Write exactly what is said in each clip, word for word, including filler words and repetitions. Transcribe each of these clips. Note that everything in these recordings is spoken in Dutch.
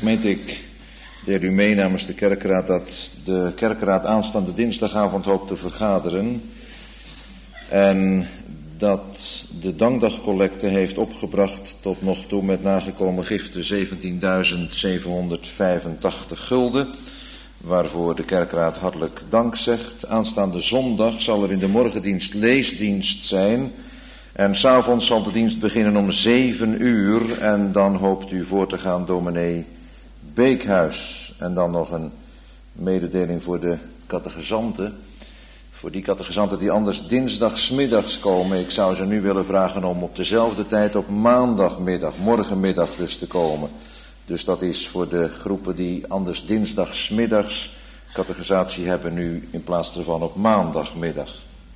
Gemeente, ik deel u mee namens de kerkraad dat de kerkraad aanstaande dinsdagavond hoopt te vergaderen. En dat de dankdagcollecte heeft opgebracht tot nog toe met nagekomen giften zeventienduizend zevenhonderdvijfentachtig gulden. Waarvoor de kerkraad hartelijk dank zegt. Aanstaande zondag zal er in de morgendienst leesdienst zijn. En 's avonds zal de dienst beginnen om zeven uur. En dan hoopt u voor te gaan dominee Beekhuis. En dan nog een mededeling voor de catechizanten. Voor die catechizanten die anders dinsdagsmiddags komen. Ik zou ze nu willen vragen om op dezelfde tijd op maandagmiddag, morgenmiddag dus te komen. Dus dat is voor de groepen die anders dinsdagsmiddags catechisatie hebben nu in plaats ervan op maandagmiddag.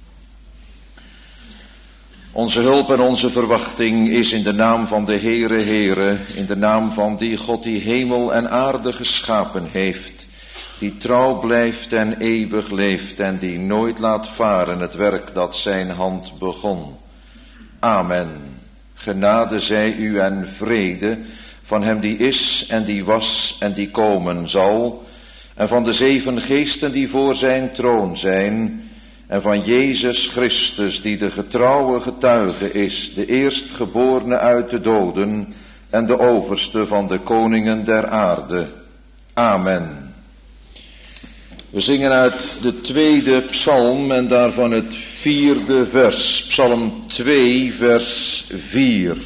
Onze hulp en onze verwachting is in de naam van de Heere Heere, in de naam van die God die hemel en aarde geschapen heeft, die trouw blijft en eeuwig leeft en die nooit laat varen het werk dat zijn hand begon. Amen. Genade zij u en vrede van hem die is en die was en die komen zal, en van de zeven geesten die voor zijn troon zijn, en van Jezus Christus die de getrouwe getuige is, de eerstgeborene uit de doden en de overste van de koningen der aarde. Amen. We zingen uit de tweede psalm en daarvan het vierde vers, psalm twee vers vier.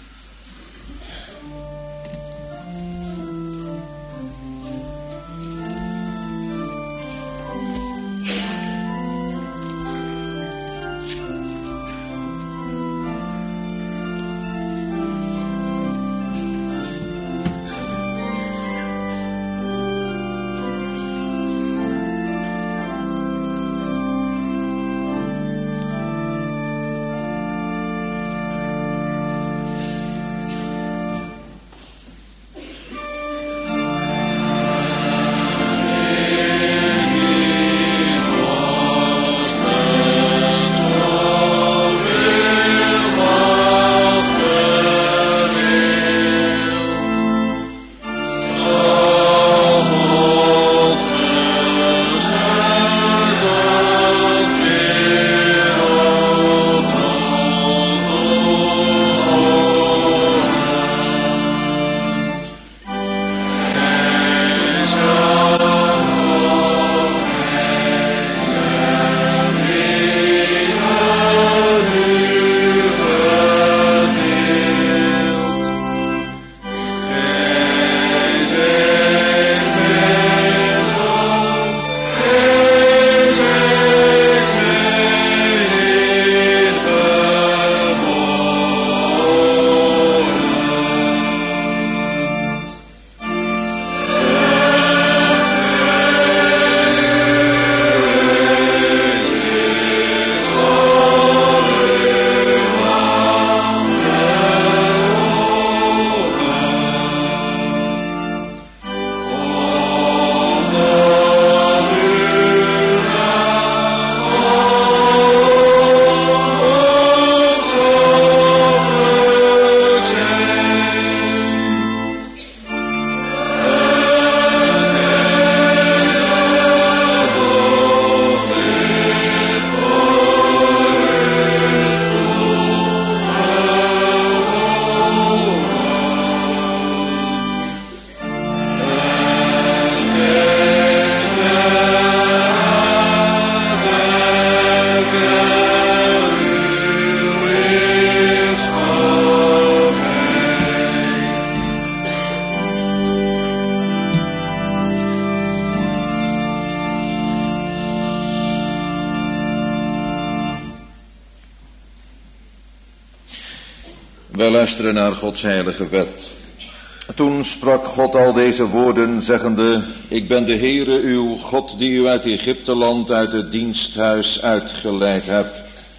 Wij luisteren naar Gods heilige wet. Toen sprak God al deze woorden, zeggende: Ik ben de Heere uw God, die u uit Egypteland, uit het diensthuis uitgeleid hebt.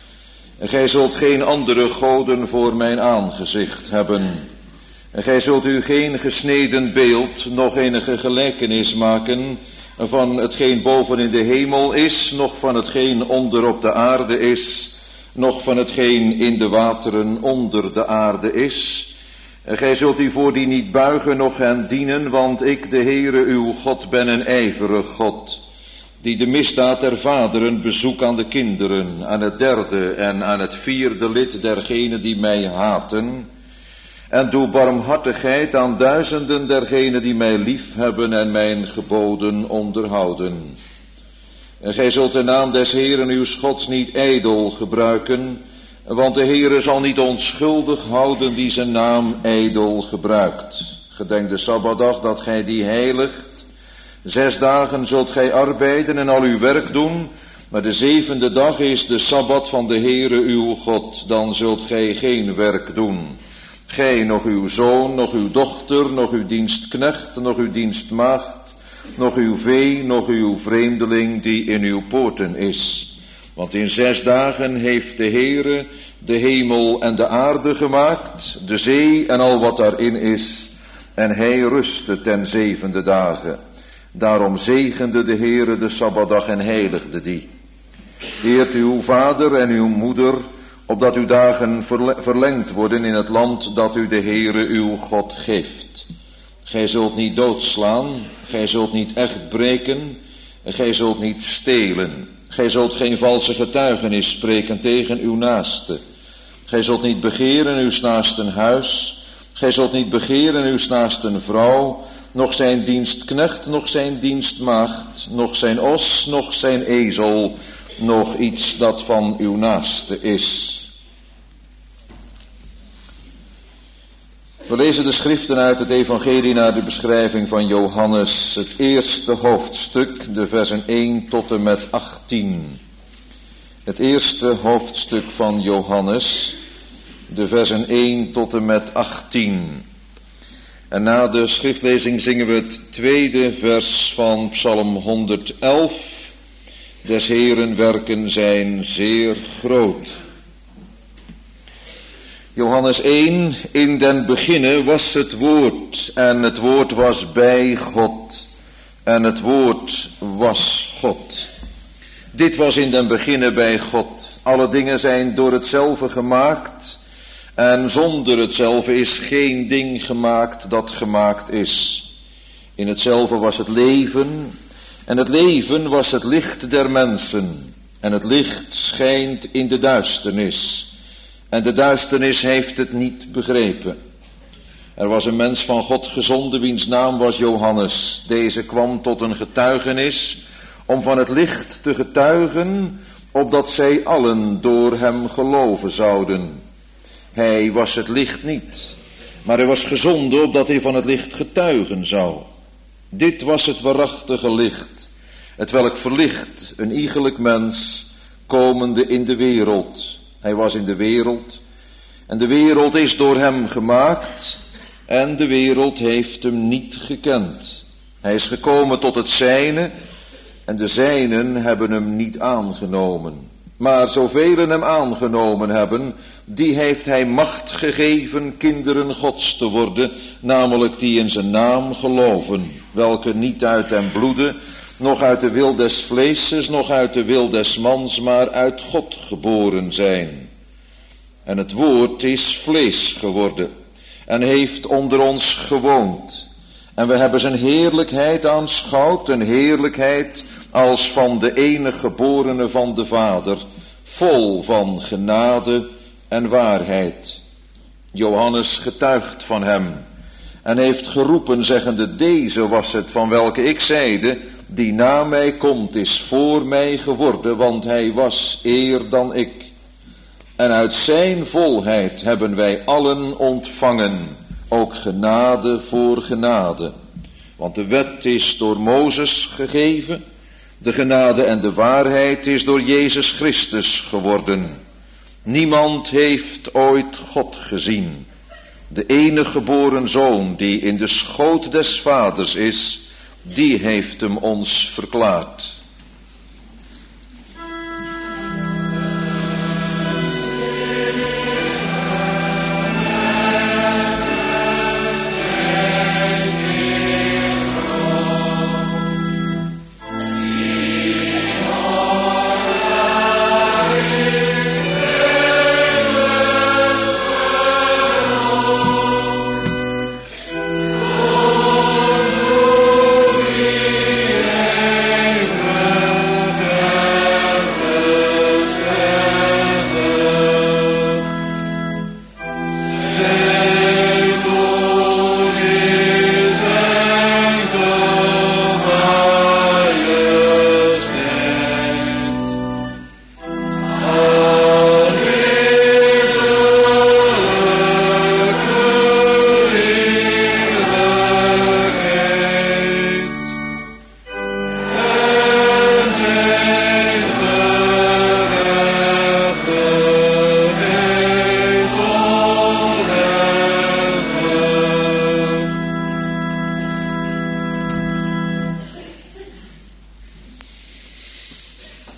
En gij zult geen andere goden voor mijn aangezicht hebben. En gij zult u geen gesneden beeld, noch enige gelijkenis maken van hetgeen boven in de hemel is, noch van hetgeen onder op de aarde is, noch van hetgeen in de wateren onder de aarde is. En gij zult u voor die niet buigen, noch hen dienen, want ik, de Heere, uw God, ben een ijverig God, die de misdaad der vaderen bezoek aan de kinderen, aan het derde en aan het vierde lid dergenen die mij haten, en doe barmhartigheid aan duizenden dergenen die mij lief hebben en mijn geboden onderhouden. En gij zult de naam des Heeren uw Gods niet ijdel gebruiken, want de Heere zal niet onschuldig houden die zijn naam ijdel gebruikt. Gedenk de Sabbatdag dat gij die heiligt. Zes dagen zult gij arbeiden en al uw werk doen, maar de zevende dag is de Sabbat van de Heere uw God. Dan zult gij geen werk doen. Gij, nog uw zoon, nog uw dochter, nog uw dienstknecht, nog uw dienstmaagd, nog uw vee, nog uw vreemdeling die in uw poorten is. Want in zes dagen heeft de Heere de hemel en de aarde gemaakt, de zee en al wat daarin is, en hij rustte ten zevende dagen. Daarom zegende de Heere de Sabbatdag en heiligde die. Eert uw vader en uw moeder, opdat uw dagen verlengd worden in het land dat u de Heere uw God geeft. Gij zult niet doodslaan, gij zult niet echt breken, en gij zult niet stelen. Gij zult geen valse getuigenis spreken tegen uw naaste. Gij zult niet begeren uw naasten huis, gij zult niet begeren uw naasten vrouw, nog zijn dienstknecht, nog zijn dienstmaagd, nog zijn os, nog zijn ezel, nog iets dat van uw naaste is. We lezen de schriften uit het evangelie naar de beschrijving van Johannes, het eerste hoofdstuk, de versen één tot en met achttien. Het eerste hoofdstuk van Johannes, de versen één tot en met achttien. En na de schriftlezing zingen we het tweede vers van Psalm honderdelf. Des Heeren werken zijn zeer groot. Johannes één, in den beginne was het woord, en het woord was bij God, en het woord was God. Dit was in den beginne bij God. Alle dingen zijn door hetzelfde gemaakt, en zonder hetzelfde is geen ding gemaakt dat gemaakt is. In hetzelfde was het leven, en het leven was het licht der mensen, en het licht schijnt in de duisternis. En de duisternis heeft het niet begrepen. Er was een mens van God gezonden, wiens naam was Johannes. Deze kwam tot een getuigenis, om van het licht te getuigen, opdat zij allen door hem geloven zouden. Hij was het licht niet, maar hij was gezonden, opdat hij van het licht getuigen zou. Dit was het waarachtige licht, hetwelk verlicht een iegelijk mens, komende in de wereld. Hij was in de wereld, en de wereld is door hem gemaakt, en de wereld heeft hem niet gekend. Hij is gekomen tot het zijne, en de zijnen hebben hem niet aangenomen. Maar zoveel hem aangenomen hebben, die heeft hij macht gegeven kinderen Gods te worden, namelijk die in zijn naam geloven, welke niet uit den bloede, noch uit de wil des vleeses, noch uit de wil des mans, maar uit God geboren zijn. En het woord is vlees geworden, en heeft onder ons gewoond. En we hebben zijn heerlijkheid aanschouwd, een heerlijkheid als van de enige geborene van de Vader, vol van genade en waarheid. Johannes getuigt van hem, en heeft geroepen, zeggende, deze was het van welke ik zeide, die na mij komt is voor mij geworden, want hij was eer dan ik. En uit zijn volheid hebben wij allen ontvangen, ook genade voor genade. Want de wet is door Mozes gegeven, de genade en de waarheid is door Jezus Christus geworden. Niemand heeft ooit God gezien. De enige geboren Zoon die in de schoot des Vaders is, die heeft hem ons verklaard.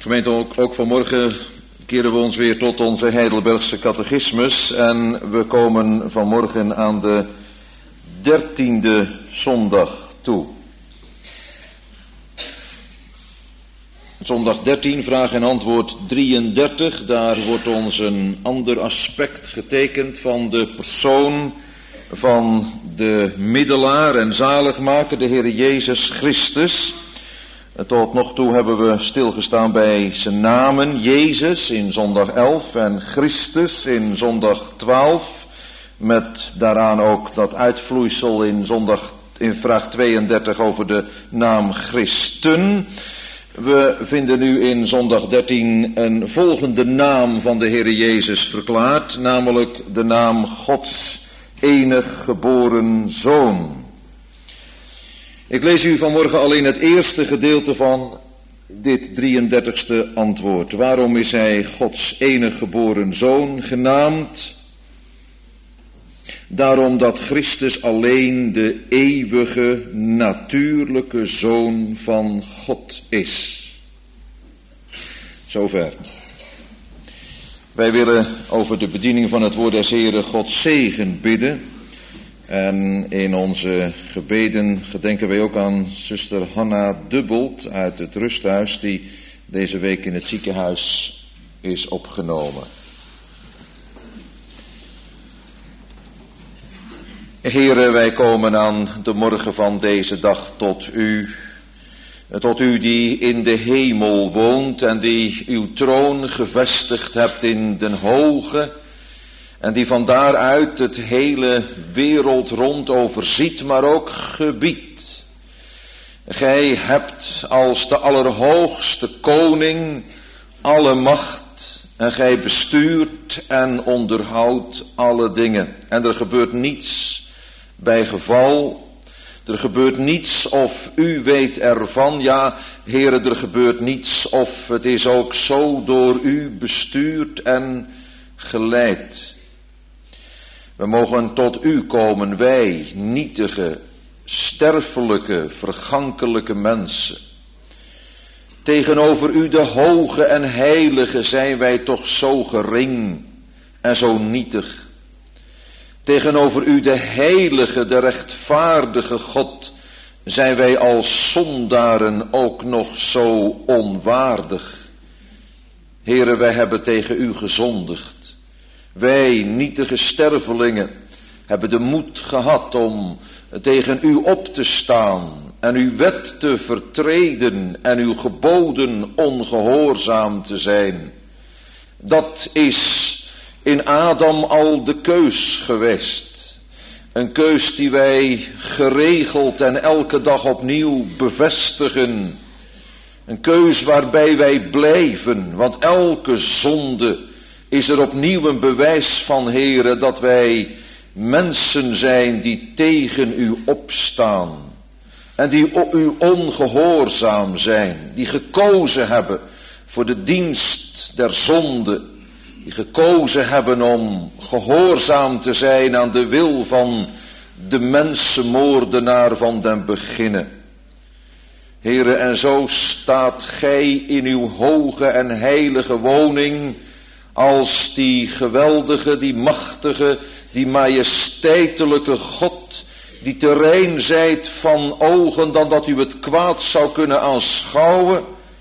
Gemeente, ook, ook vanmorgen keren we ons weer tot onze Heidelbergse catechismus en we komen vanmorgen aan de dertiende zondag toe. Zondag dertien, vraag en antwoord drieëndertig, daar wordt ons een ander aspect getekend van de persoon van de middelaar en zaligmaker, de Heer Jezus Christus. Tot nog toe hebben we stilgestaan bij zijn namen, Jezus in zondag elf en Christus in zondag twaalf, met daaraan ook dat uitvloeisel in zondag in vraag tweeëndertig over de naam Christen. We vinden nu in zondag dertien een volgende naam van de Heer Jezus verklaard, namelijk de naam Gods enig geboren Zoon. Ik lees u vanmorgen alleen het eerste gedeelte van dit drieëndertigste antwoord. Waarom is hij Gods enig geboren Zoon genaamd? Daarom dat Christus alleen de eeuwige, natuurlijke Zoon van God is. Zover. Wij willen over de bediening van het woord des Heren Gods zegen bidden. En in onze gebeden gedenken wij ook aan zuster Hanna Dubbelt uit het rusthuis, die deze week in het ziekenhuis is opgenomen. Heren, wij komen aan de morgen van deze dag tot u. Tot u die in de hemel woont en die uw troon gevestigd hebt in den hoge. En die van daaruit het hele wereld rond overziet, maar ook gebiedt. Gij hebt als de allerhoogste koning alle macht en gij bestuurt en onderhoudt alle dingen. En er gebeurt niets bij geval. Er gebeurt niets of u weet ervan. Ja, Heere, er gebeurt niets of het is ook zo door u bestuurd en geleid. We mogen tot u komen, wij, nietige, sterfelijke, vergankelijke mensen. Tegenover u, de hoge en heilige, zijn wij toch zo gering en zo nietig. Tegenover u, de heilige, de rechtvaardige God, zijn wij als zondaren ook nog zo onwaardig. Heere, wij hebben tegen u gezondigd. Wij, nietige stervelingen, hebben de moed gehad om tegen u op te staan en uw wet te vertreden en uw geboden ongehoorzaam te zijn. Dat is in Adam al de keus geweest. Een keus die wij geregeld en elke dag opnieuw bevestigen. Een keus waarbij wij blijven, want elke zonde is er opnieuw een bewijs van, Heere, dat wij mensen zijn die tegen u opstaan. En die u ongehoorzaam zijn, die gekozen hebben voor de dienst der zonde. Die gekozen hebben om gehoorzaam te zijn aan de wil van de mensenmoordenaar van den beginne. Heere, en zo staat gij in uw hoge en heilige woning als die geweldige, die machtige, die majesteitelijke God, die te rein zijt van ogen dan dat u het kwaad zou kunnen aanschouwen,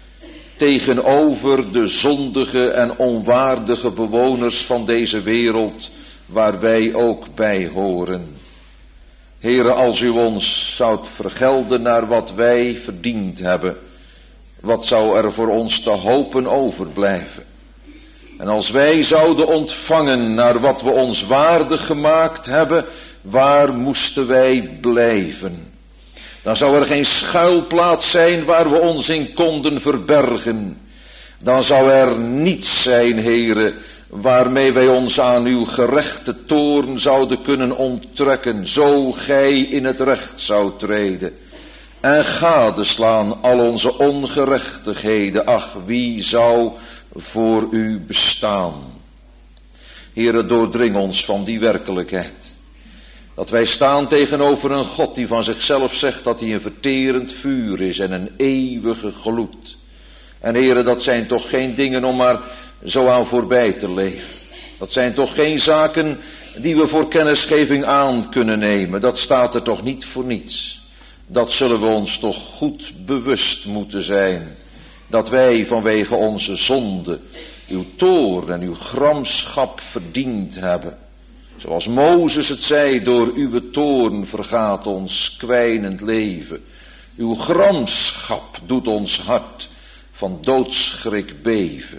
tegenover de zondige en onwaardige bewoners van deze wereld, waar wij ook bij horen. Heere, als u ons zoudt vergelden naar wat wij verdiend hebben, wat zou er voor ons te hopen overblijven? En als wij zouden ontvangen naar wat we ons waardig gemaakt hebben, waar moesten wij blijven? Dan zou er geen schuilplaats zijn waar we ons in konden verbergen. Dan zou er niets zijn, Heere, waarmee wij ons aan uw gerechte toorn zouden kunnen onttrekken, zo gij in het recht zou treden. En gadeslaan al onze ongerechtigheden, ach, wie zou voor u bestaan? Heere, doordring ons van die werkelijkheid. Dat wij staan tegenover een God die van zichzelf zegt dat hij een verterend vuur is en een eeuwige gloed. En heren, dat zijn toch geen dingen om maar zo aan voorbij te leven. Dat zijn toch geen zaken die we voor kennisgeving aan kunnen nemen. Dat staat er toch niet voor niets. Dat zullen we ons toch goed bewust moeten zijn. Dat wij vanwege onze zonde uw toorn en uw gramschap verdiend hebben. Zoals Mozes het zei, door uw toorn vergaat ons kwijnend leven. Uw gramschap doet ons hart van doodsschrik beven.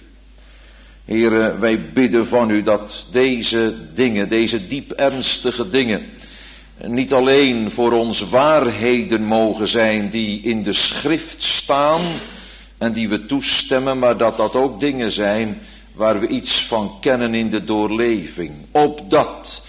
Heren, wij bidden van u dat deze dingen, deze diep ernstige dingen, niet alleen voor ons waarheden mogen zijn die in de schrift staan en die we toestemmen, maar dat dat ook dingen zijn waar we iets van kennen in de doorleving. Opdat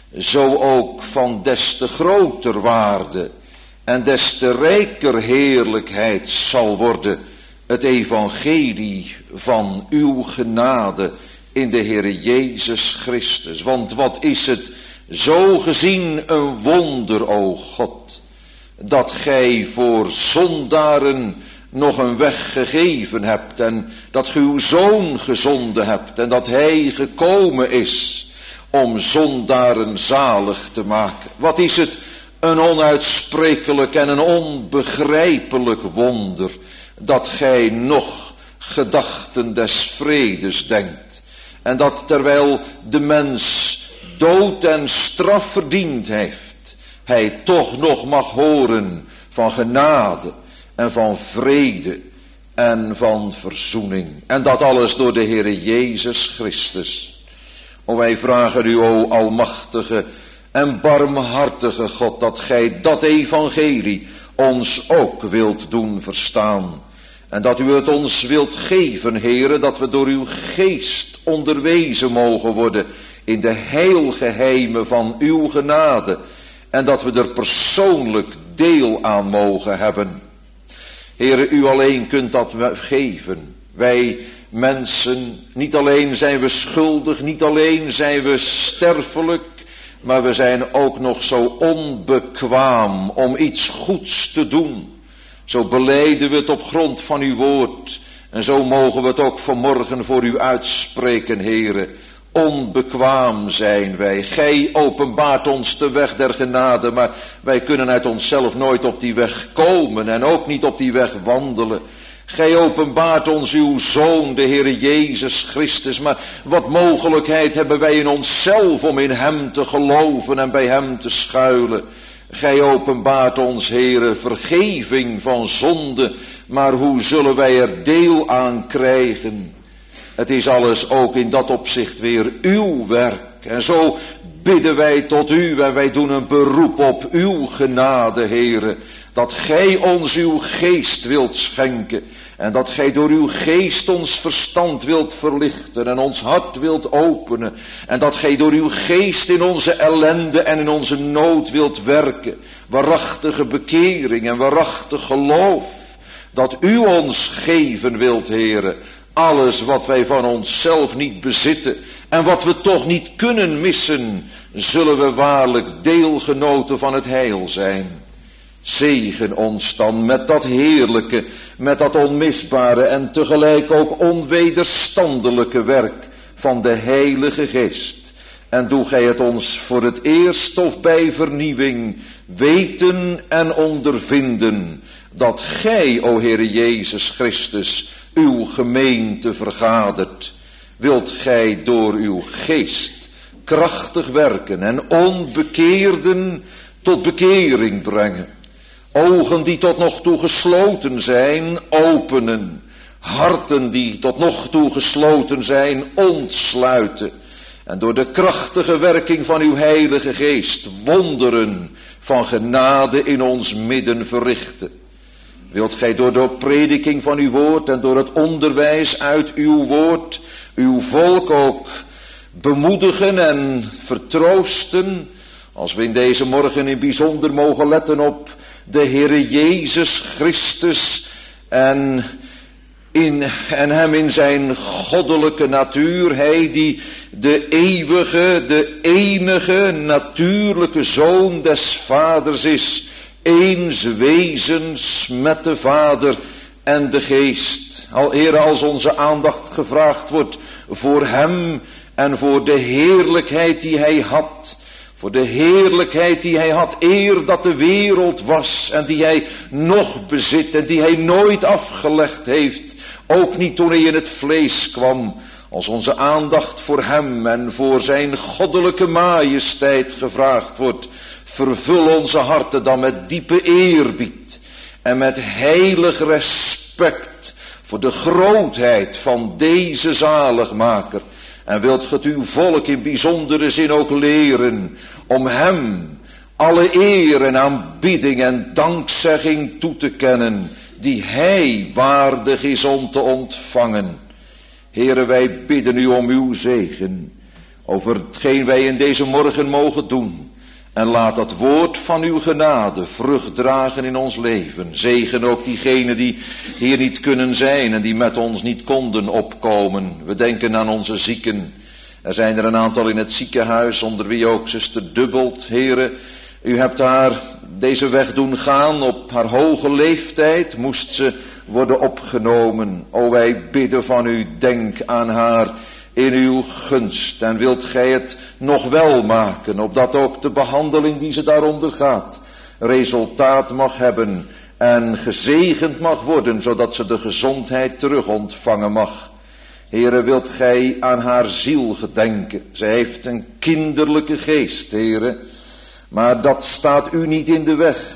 zo ook van des te groter waarde en des te rijker heerlijkheid zal worden het evangelie van uw genade in de Heere Jezus Christus. Want wat is het zo gezien een wonder, o God, dat gij voor zondaren nog een weg gegeven hebt en dat ge uw Zoon gezonden hebt en dat hij gekomen is om zondaren zalig te maken. Wat is het een onuitsprekelijk en een onbegrijpelijk wonder dat gij nog gedachten des vredes denkt. En dat terwijl de mens dood en straf verdiend heeft, hij toch nog mag horen van genade en van vrede en van verzoening. En dat alles door de Heere Jezus Christus. O, wij vragen u, o almachtige en barmhartige God, dat gij dat evangelie ons ook wilt doen verstaan. En dat u het ons wilt geven, Heere, dat we door uw geest onderwezen mogen worden in de heilgeheimen van uw genade. En dat we er persoonlijk deel aan mogen hebben. Heere, u alleen kunt dat geven. Wij mensen, niet alleen zijn we schuldig, niet alleen zijn we sterfelijk, maar we zijn ook nog zo onbekwaam om iets goeds te doen. Zo belijden we het op grond van uw woord. En zo mogen we het ook vanmorgen voor u uitspreken, Heere. Onbekwaam zijn wij. Gij openbaart ons de weg der genade, maar wij kunnen uit onszelf nooit op die weg komen en ook niet op die weg wandelen. Gij openbaart ons uw Zoon, de Heere Jezus Christus, maar wat mogelijkheid hebben wij in onszelf om in hem te geloven en bij hem te schuilen. Gij openbaart ons, Heere, vergeving van zonde, maar hoe zullen wij er deel aan krijgen? Het is alles ook in dat opzicht weer uw werk. En zo bidden wij tot u en wij doen een beroep op uw genade, Heere. Dat gij ons uw geest wilt schenken. En dat gij door uw geest ons verstand wilt verlichten en ons hart wilt openen. En dat gij door uw geest in onze ellende en in onze nood wilt werken. Waarachtige bekering en waarachtig geloof. Dat u ons geven wilt, Heere. Alles wat wij van onszelf niet bezitten en wat we toch niet kunnen missen, zullen we waarlijk deelgenoten van het heil zijn. Zegen ons dan met dat heerlijke, met dat onmisbare en tegelijk ook onwederstandelijke werk van de Heilige Geest. En doe gij het ons voor het eerst of bij vernieuwing weten en ondervinden, dat gij, o Heere Jezus Christus, uw gemeente vergadert. Wilt gij door uw geest krachtig werken en onbekeerden tot bekering brengen. Ogen die tot nog toe gesloten zijn, openen. Harten die tot nog toe gesloten zijn, ontsluiten. En door de krachtige werking van uw Heilige Geest wonderen van genade in ons midden verrichten. Wilt gij door de prediking van uw woord en door het onderwijs uit uw woord uw volk ook bemoedigen en vertroosten, als we in deze morgen in bijzonder mogen letten op de Heere Jezus Christus en, in, en hem in zijn goddelijke natuur, hij die de eeuwige, de enige natuurlijke Zoon des Vaders is, eens wezens met de Vader en de Geest. Al Heere, als onze aandacht gevraagd wordt voor Hem en voor de heerlijkheid die Hij had. Voor de heerlijkheid die Hij had eer dat de wereld was en die Hij nog bezit en die Hij nooit afgelegd heeft. Ook niet toen Hij in het vlees kwam. Als onze aandacht voor Hem en voor Zijn goddelijke majesteit gevraagd wordt, vervul onze harten dan met diepe eerbied en met heilig respect voor de grootheid van deze zaligmaker. En wilt ge het uw volk in bijzondere zin ook leren om Hem alle eer en aanbidding en dankzegging toe te kennen, die Hij waardig is om te ontvangen. Heere, wij bidden u om uw zegen over hetgeen wij in deze morgen mogen doen. En laat dat woord van uw genade vrucht dragen in ons leven. Zegen ook diegenen die hier niet kunnen zijn en die met ons niet konden opkomen. We denken aan onze zieken. Er zijn er een aantal in het ziekenhuis, onder wie ook zuster Dubbelt. Heere, u hebt haar deze weg doen gaan op haar hoge leeftijd. Moest ze worden opgenomen. O, wij bidden van u, denk aan haar in uw gunst. En wilt gij het nog wel maken, opdat ook de behandeling die ze daaronder gaat resultaat mag hebben en gezegend mag worden, zodat ze de gezondheid terug ontvangen mag. Heere, wilt gij aan haar ziel gedenken. Zij heeft een kinderlijke geest, Heere, maar dat staat u niet in de weg.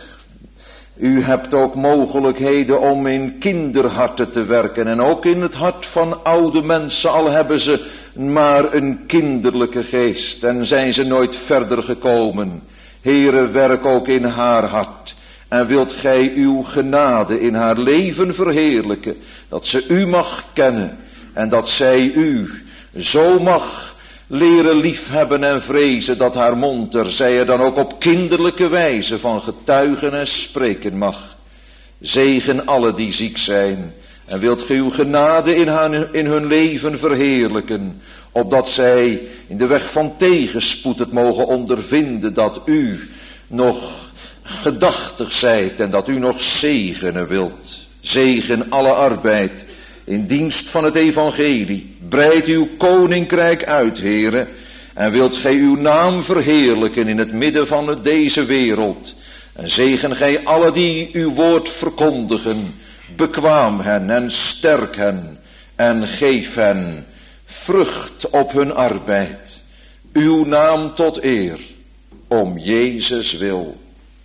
U hebt ook mogelijkheden om in kinderharten te werken en ook in het hart van oude mensen, al hebben ze maar een kinderlijke geest en zijn ze nooit verder gekomen. Heere, werk ook in haar hart en wilt gij uw genade in haar leven verheerlijken, dat ze u mag kennen en dat zij u zo mag leren liefhebben en vrezen, dat haar mond er, zij er dan ook op kinderlijke wijze van getuigen en spreken mag. Zegen alle die ziek zijn en wilt ge uw genade in, haar, in hun leven verheerlijken, opdat zij in de weg van tegenspoed het mogen ondervinden dat u nog gedachtig zijt en dat u nog zegenen wilt. Zegen alle arbeid in dienst van het evangelie. Breid uw koninkrijk uit, Heere, en wilt gij uw naam verheerlijken in het midden van deze wereld. En zegen gij alle die uw woord verkondigen. Bekwaam hen en sterk hen en geef hen vrucht op hun arbeid. Uw naam tot eer, om Jezus wil.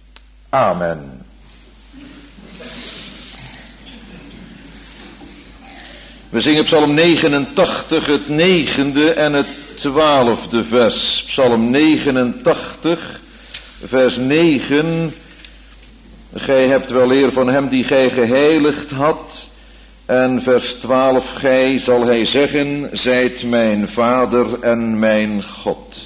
Amen. We zingen Psalm negenentachtig, het negende en het twaalfde vers. Psalm negenentachtig, vers negen. Gij hebt wel eer van hem die gij geheiligd had. En vers twaalf, gij zal hij zeggen, zijt mijn vader en mijn God.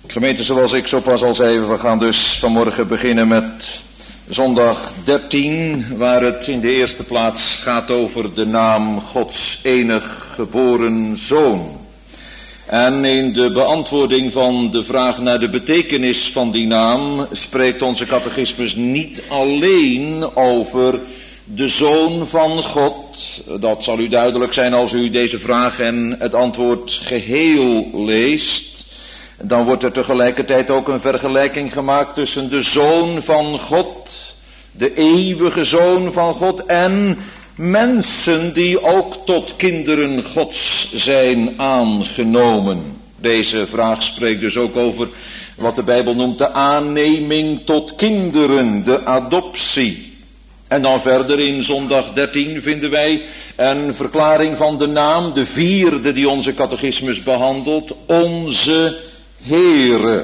Gemeente, zoals ik zo pas al zei, we gaan dus vanmorgen beginnen met zondag dertien, waar het in de eerste plaats gaat over de naam Gods enig geboren Zoon. En in de beantwoording van de vraag naar de betekenis van die naam spreekt onze catechismus niet alleen over de Zoon van God. Dat zal u duidelijk zijn als u deze vraag en het antwoord geheel leest. Dan wordt er tegelijkertijd ook een vergelijking gemaakt tussen de Zoon van God, de eeuwige Zoon van God, en mensen die ook tot kinderen Gods zijn aangenomen. Deze vraag spreekt dus ook over wat de Bijbel noemt de aanneming tot kinderen, de adoptie. En dan verder in zondag dertien vinden wij een verklaring van de naam, de vierde die onze catechismus behandelt, onze Heere.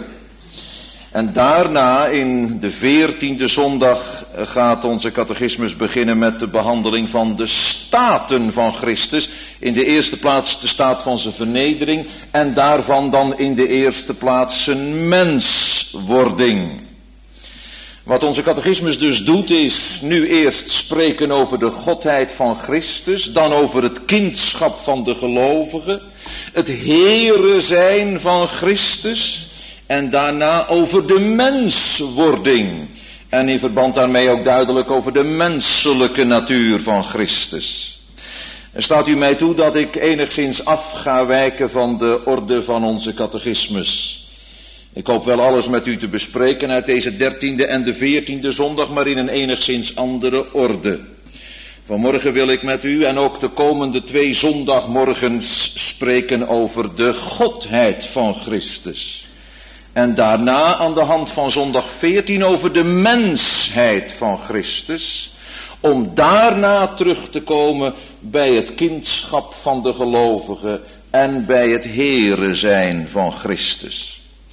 En daarna in de veertiende zondag gaat onze catechismus beginnen met de behandeling van de staten van Christus. In de eerste plaats de staat van zijn vernedering en daarvan dan in de eerste plaats zijn menswording. Wat onze catechismus dus doet is nu eerst spreken over de godheid van Christus, dan over het kindschap van de gelovigen, het Heere zijn van Christus en daarna over de menswording. En in verband daarmee ook duidelijk over de menselijke natuur van Christus. Er staat u mij toe dat ik enigszins af ga wijken van de orde van onze catechismus. Ik hoop wel alles met u te bespreken uit deze dertiende en de veertiende zondag, maar in een enigszins andere orde. Vanmorgen wil ik met u en ook de komende twee zondagmorgens spreken over de godheid van Christus. En daarna aan de hand van zondag veertien over de mensheid van Christus. Om daarna terug te komen bij het kindschap van de gelovigen en bij het Heere zijn van Christus.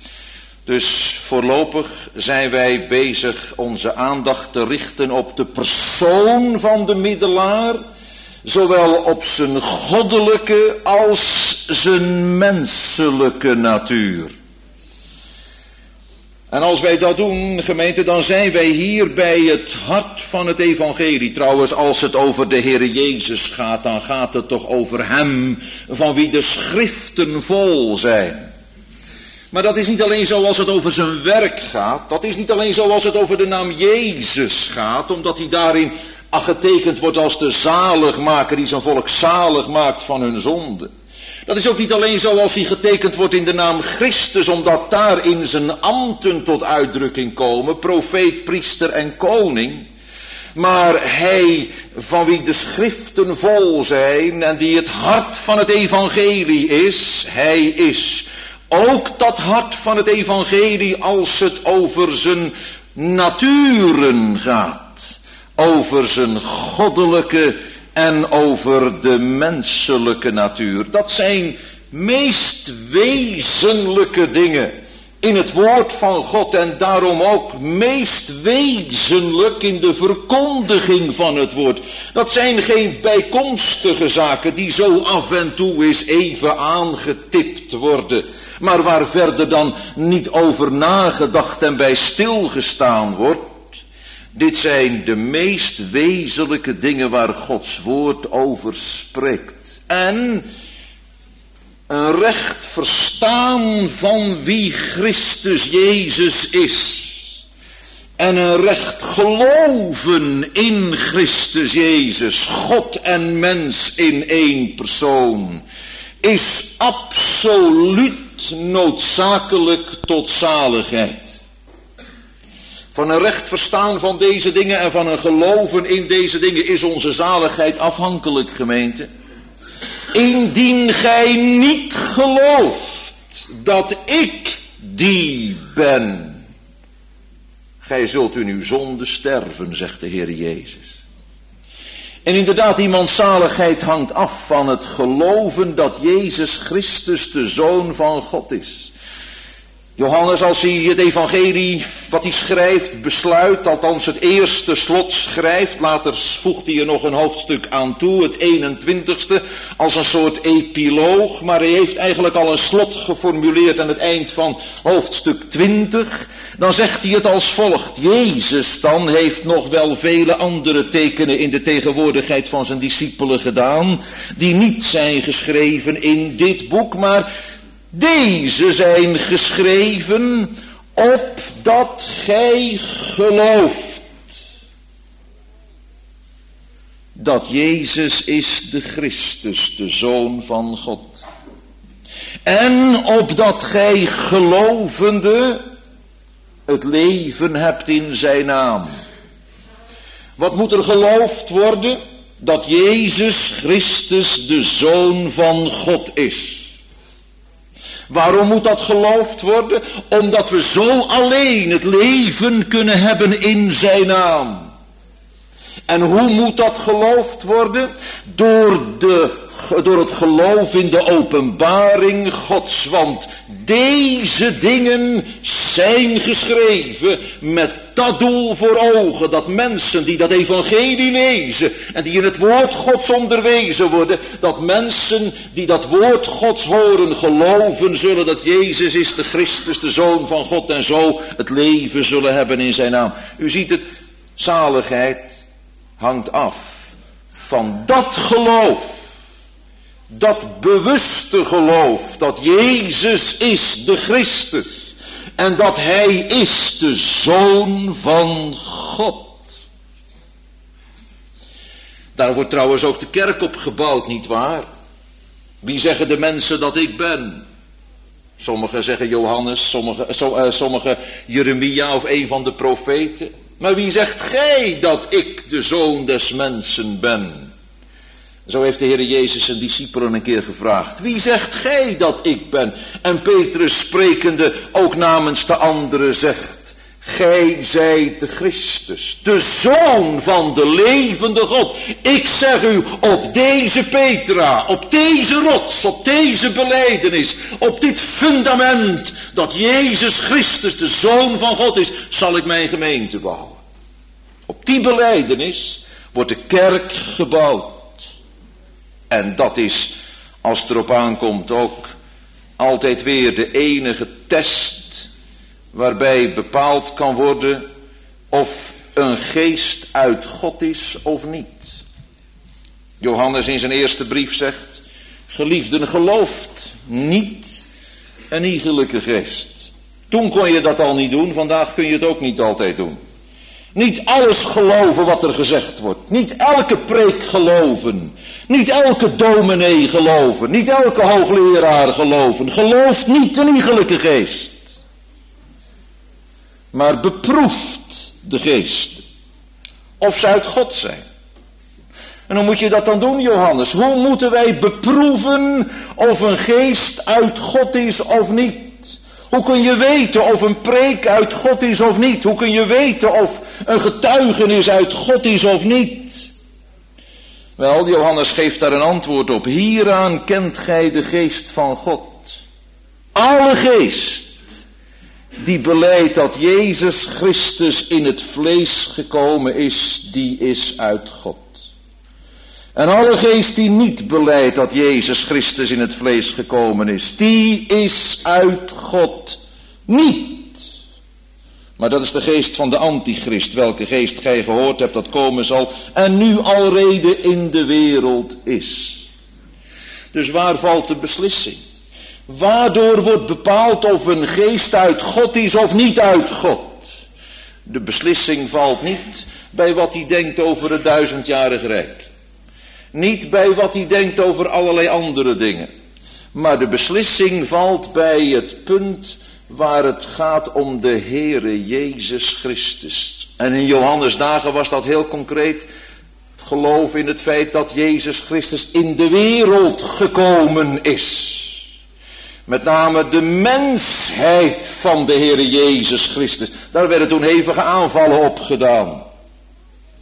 Dus voorlopig zijn wij bezig onze aandacht te richten op de persoon van de middelaar, zowel op zijn goddelijke als zijn menselijke natuur. En als wij dat doen, gemeente, dan zijn wij hier bij het hart van het evangelie. Trouwens, als het over de Heere Jezus gaat, dan gaat het toch over hem, van wie de schriften vol zijn. Maar dat is niet alleen zo als het over zijn werk gaat. Dat is niet alleen zo als het over de naam Jezus gaat. Omdat hij daarin getekend wordt als de zaligmaker die zijn volk zalig maakt van hun zonde. Dat is ook niet alleen zo als hij getekend wordt in de naam Christus. Omdat daarin zijn ambten tot uitdrukking komen. Profeet, priester en koning. Maar hij van wie de schriften vol zijn en die het hart van het evangelie is. Hij is ook dat hart van het evangelie als het over zijn naturen gaat. Over zijn goddelijke en over de menselijke natuur. Dat zijn meest wezenlijke dingen in het woord van God en daarom ook meest wezenlijk in de verkondiging van het woord. Dat zijn geen bijkomstige zaken die zo af en toe eens even aangetipt worden, maar waar verder dan niet over nagedacht en bij stilgestaan wordt. Dit zijn de meest wezenlijke dingen waar Gods woord over spreekt. En een recht verstaan van wie Christus Jezus is. En een recht geloven in Christus Jezus, God en mens in één persoon, is absoluut noodzakelijk tot zaligheid. Van een recht verstaan van deze dingen en van een geloven in deze dingen is onze zaligheid afhankelijk, gemeente. Indien gij niet gelooft dat ik die ben, gij zult in uw zonde sterven, zegt de Heer Jezus. En inderdaad, iemands zaligheid hangt af van het geloven dat Jezus Christus de Zoon van God is. Johannes, als hij het evangelie wat hij schrijft besluit, althans het eerste slot schrijft, later voegt hij er nog een hoofdstuk aan toe, het eenentwintigste, als een soort epiloog, maar hij heeft eigenlijk al een slot geformuleerd aan het eind van hoofdstuk twintig. Dan zegt hij het als volgt: Jezus dan heeft nog wel vele andere tekenen in de tegenwoordigheid van zijn discipelen gedaan, die niet zijn geschreven in dit boek, maar deze zijn geschreven opdat gij gelooft dat Jezus is de Christus, de Zoon van God. En opdat gij gelovende het leven hebt in zijn naam. Wat moet er geloofd worden? Dat Jezus Christus de Zoon van God is. Waarom moet dat geloofd worden? Omdat we zo alleen het leven kunnen hebben in zijn naam. En hoe moet dat geloofd worden? Door, de, door het geloof in de openbaring Gods. Want deze dingen zijn geschreven met dat doel voor ogen. Dat mensen die dat evangelie lezen en die in het woord Gods onderwezen worden. Dat mensen die dat woord Gods horen geloven zullen dat Jezus is de Christus, de Zoon van God. En zo het leven zullen hebben in zijn naam. U ziet het, zaligheid hangt af van dat geloof, dat bewuste geloof dat Jezus is de Christus en dat Hij is de Zoon van God. Daar wordt trouwens ook de kerk op gebouwd, nietwaar? Wie zeggen de mensen dat ik ben? Sommigen zeggen Johannes, sommigen, uh, sommige Jeremia of een van de profeten. Maar wie zegt gij dat ik de Zoon des mensen ben? Zo heeft de Heer Jezus zijn discipelen een keer gevraagd. Wie zegt gij dat ik ben? En Petrus sprekende ook namens de anderen zegt: gij zijt de Christus, de Zoon van de levende God. Ik zeg u, op deze Petra, op deze rots, op deze belijdenis, op dit fundament dat Jezus Christus de Zoon van God is, zal ik mijn gemeente bouwen. Op die belijdenis wordt de kerk gebouwd. En dat is, als het erop aankomt, ook altijd weer de enige test waarbij bepaald kan worden of een geest uit God is of niet. Johannes in zijn eerste brief zegt: geliefden, gelooft niet een iegelijke geest. Toen kon je dat al niet doen, vandaag kun je het ook niet altijd doen. Niet alles geloven wat er gezegd wordt. Niet elke preek geloven. Niet elke dominee geloven. Niet elke hoogleraar geloven. Gelooft niet een iegelijke geest. Maar beproeft de geest of ze uit God zijn. En hoe moet je dat dan doen, Johannes? Hoe moeten wij beproeven of een geest uit God is of niet? Hoe kun je weten of een preek uit God is of niet? Hoe kun je weten of een getuigenis uit God is of niet? Wel, Johannes geeft daar een antwoord op. Hieraan kent gij de geest van God. Alle geest die belijdt dat Jezus Christus in het vlees gekomen is, die is uit God. En alle geest die niet belijdt dat Jezus Christus in het vlees gekomen is, die is uit God niet. Maar dat is de geest van de antichrist, welke geest gij gehoord hebt dat komen zal en nu alrede in de wereld is. Dus waar valt de beslissing? Waardoor wordt bepaald of een geest uit God is of niet uit God? De beslissing valt niet bij wat hij denkt over het duizendjarig rijk. Niet bij wat hij denkt over allerlei andere dingen. Maar de beslissing valt bij het punt waar het gaat om de Heere Jezus Christus. En in Johannes' dagen was dat heel concreet. Het geloof in het feit dat Jezus Christus in de wereld gekomen is. Met name de mensheid van de Heere Jezus Christus. Daar werden toen hevige aanvallen op gedaan.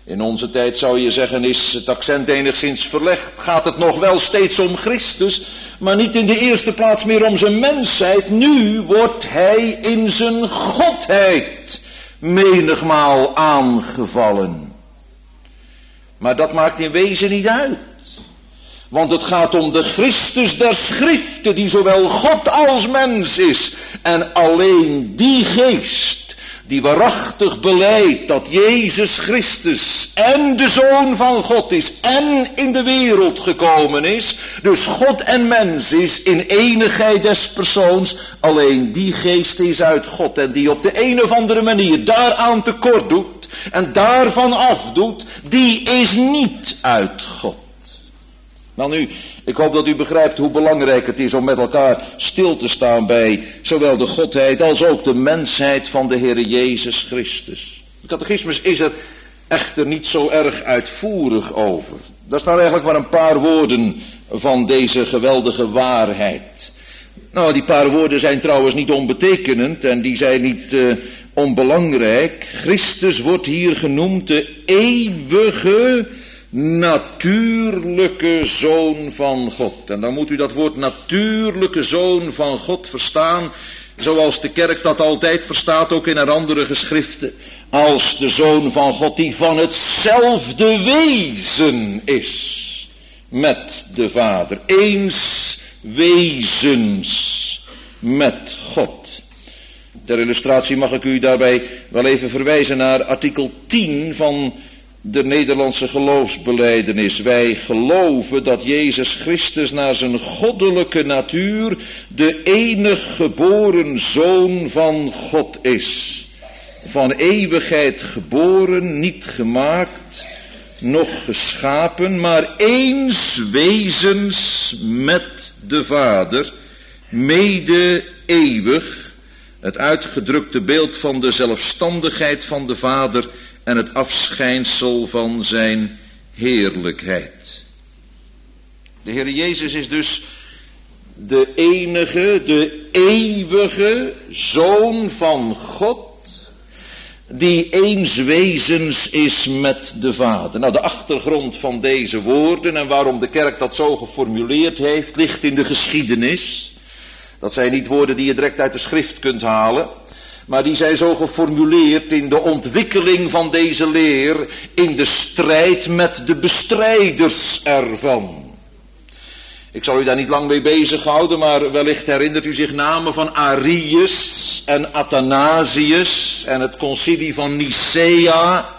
In onze tijd zou je zeggen, is het accent enigszins verlegd. Gaat het nog wel steeds om Christus, maar niet in de eerste plaats meer om zijn mensheid. Nu wordt hij in zijn godheid menigmaal aangevallen. Maar dat maakt in wezen niet uit. Want het gaat om de Christus der Schriften, die zowel God als mens is. En alleen die geest die waarachtig belijdt dat Jezus Christus en de Zoon van God is en in de wereld gekomen is, dus God en mens is in enigheid des persoons, alleen die geest is uit God en die op de een of andere manier daaraan tekort doet en daarvan afdoet, die is niet uit God. Nou nu, ik hoop dat u begrijpt hoe belangrijk het is om met elkaar stil te staan bij zowel de godheid als ook de mensheid van de Heere Jezus Christus. De catechismus is er echter niet zo erg uitvoerig over. Daar staan eigenlijk maar een paar woorden van deze geweldige waarheid. Nou, die paar woorden zijn trouwens niet onbetekenend en die zijn niet uh, onbelangrijk. Christus wordt hier genoemd de eeuwige natuurlijke Zoon van God. En dan moet u dat woord natuurlijke Zoon van God verstaan, zoals de kerk dat altijd verstaat, ook in haar andere geschriften, als de Zoon van God die van hetzelfde wezen is met de Vader. Eens wezens met God. Ter illustratie mag ik u daarbij wel even verwijzen naar artikel tien van de Nederlandse geloofsbelijdenis. Wij geloven dat Jezus Christus naar zijn goddelijke natuur de enig geboren Zoon van God is. Van eeuwigheid geboren, niet gemaakt, noch geschapen, maar eens wezens met de Vader, mede eeuwig, het uitgedrukte beeld van de zelfstandigheid van de Vader en het afschijnsel van zijn heerlijkheid. De Heer Jezus is dus de enige, de eeuwige Zoon van God, die eens wezens is met de Vader. Nou, de achtergrond van deze woorden en waarom de kerk dat zo geformuleerd heeft, ligt in de geschiedenis. Dat zijn niet woorden die je direct uit de schrift kunt halen, maar die zijn zo geformuleerd in de ontwikkeling van deze leer, in de strijd met de bestrijders ervan. Ik zal u daar niet lang mee bezighouden, maar wellicht herinnert u zich namen van Arius en Athanasius en het concilie van Nicea.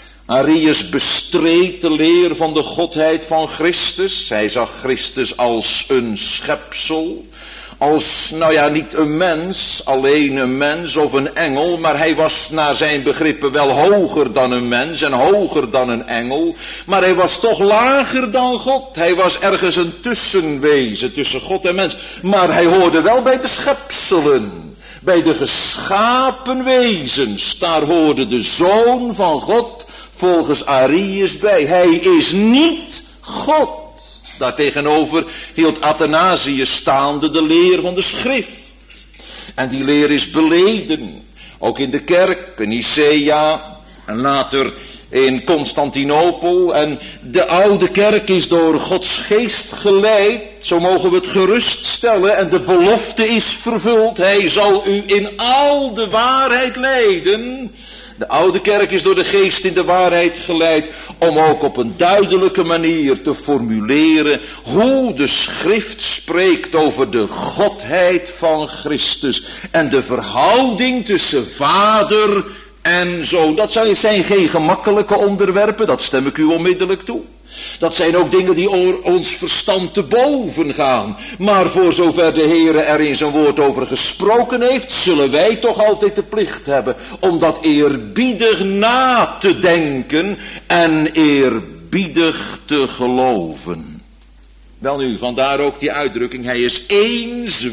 Arius bestreed de leer van de godheid van Christus. Hij zag Christus als een schepsel. Als, nou ja, niet een mens, alleen een mens of een engel, maar hij was naar zijn begrippen wel hoger dan een mens en hoger dan een engel, maar hij was toch lager dan God. Hij was ergens een tussenwezen tussen God en mens, maar hij hoorde wel bij de schepselen, bij de geschapen wezens. Daar hoorde de Zoon van God volgens Arius bij. Hij is niet God. Daartegenover hield Athanasius staande de leer van de schrift. En die leer is beleden, ook in de kerk, in Nicea en later in Constantinopel. En de oude kerk is door Gods geest geleid, zo mogen we het gerust stellen. En de belofte is vervuld, hij zal u in al de waarheid leiden. De oude kerk is door de geest in de waarheid geleid om ook op een duidelijke manier te formuleren hoe de schrift spreekt over de godheid van Christus en de verhouding tussen Vader en Zoon. Dat zijn geen gemakkelijke onderwerpen, dat stem ik u onmiddellijk toe. Dat zijn ook dingen die ons verstand te boven gaan. Maar voor zover de Heere er in zijn woord over gesproken heeft, zullen wij toch altijd de plicht hebben om dat eerbiedig na te denken en eerbiedig te geloven. Welnu, vandaar ook die uitdrukking, hij is eens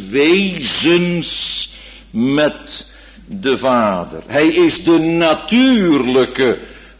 wezens met de Vader. Hij is de natuurlijke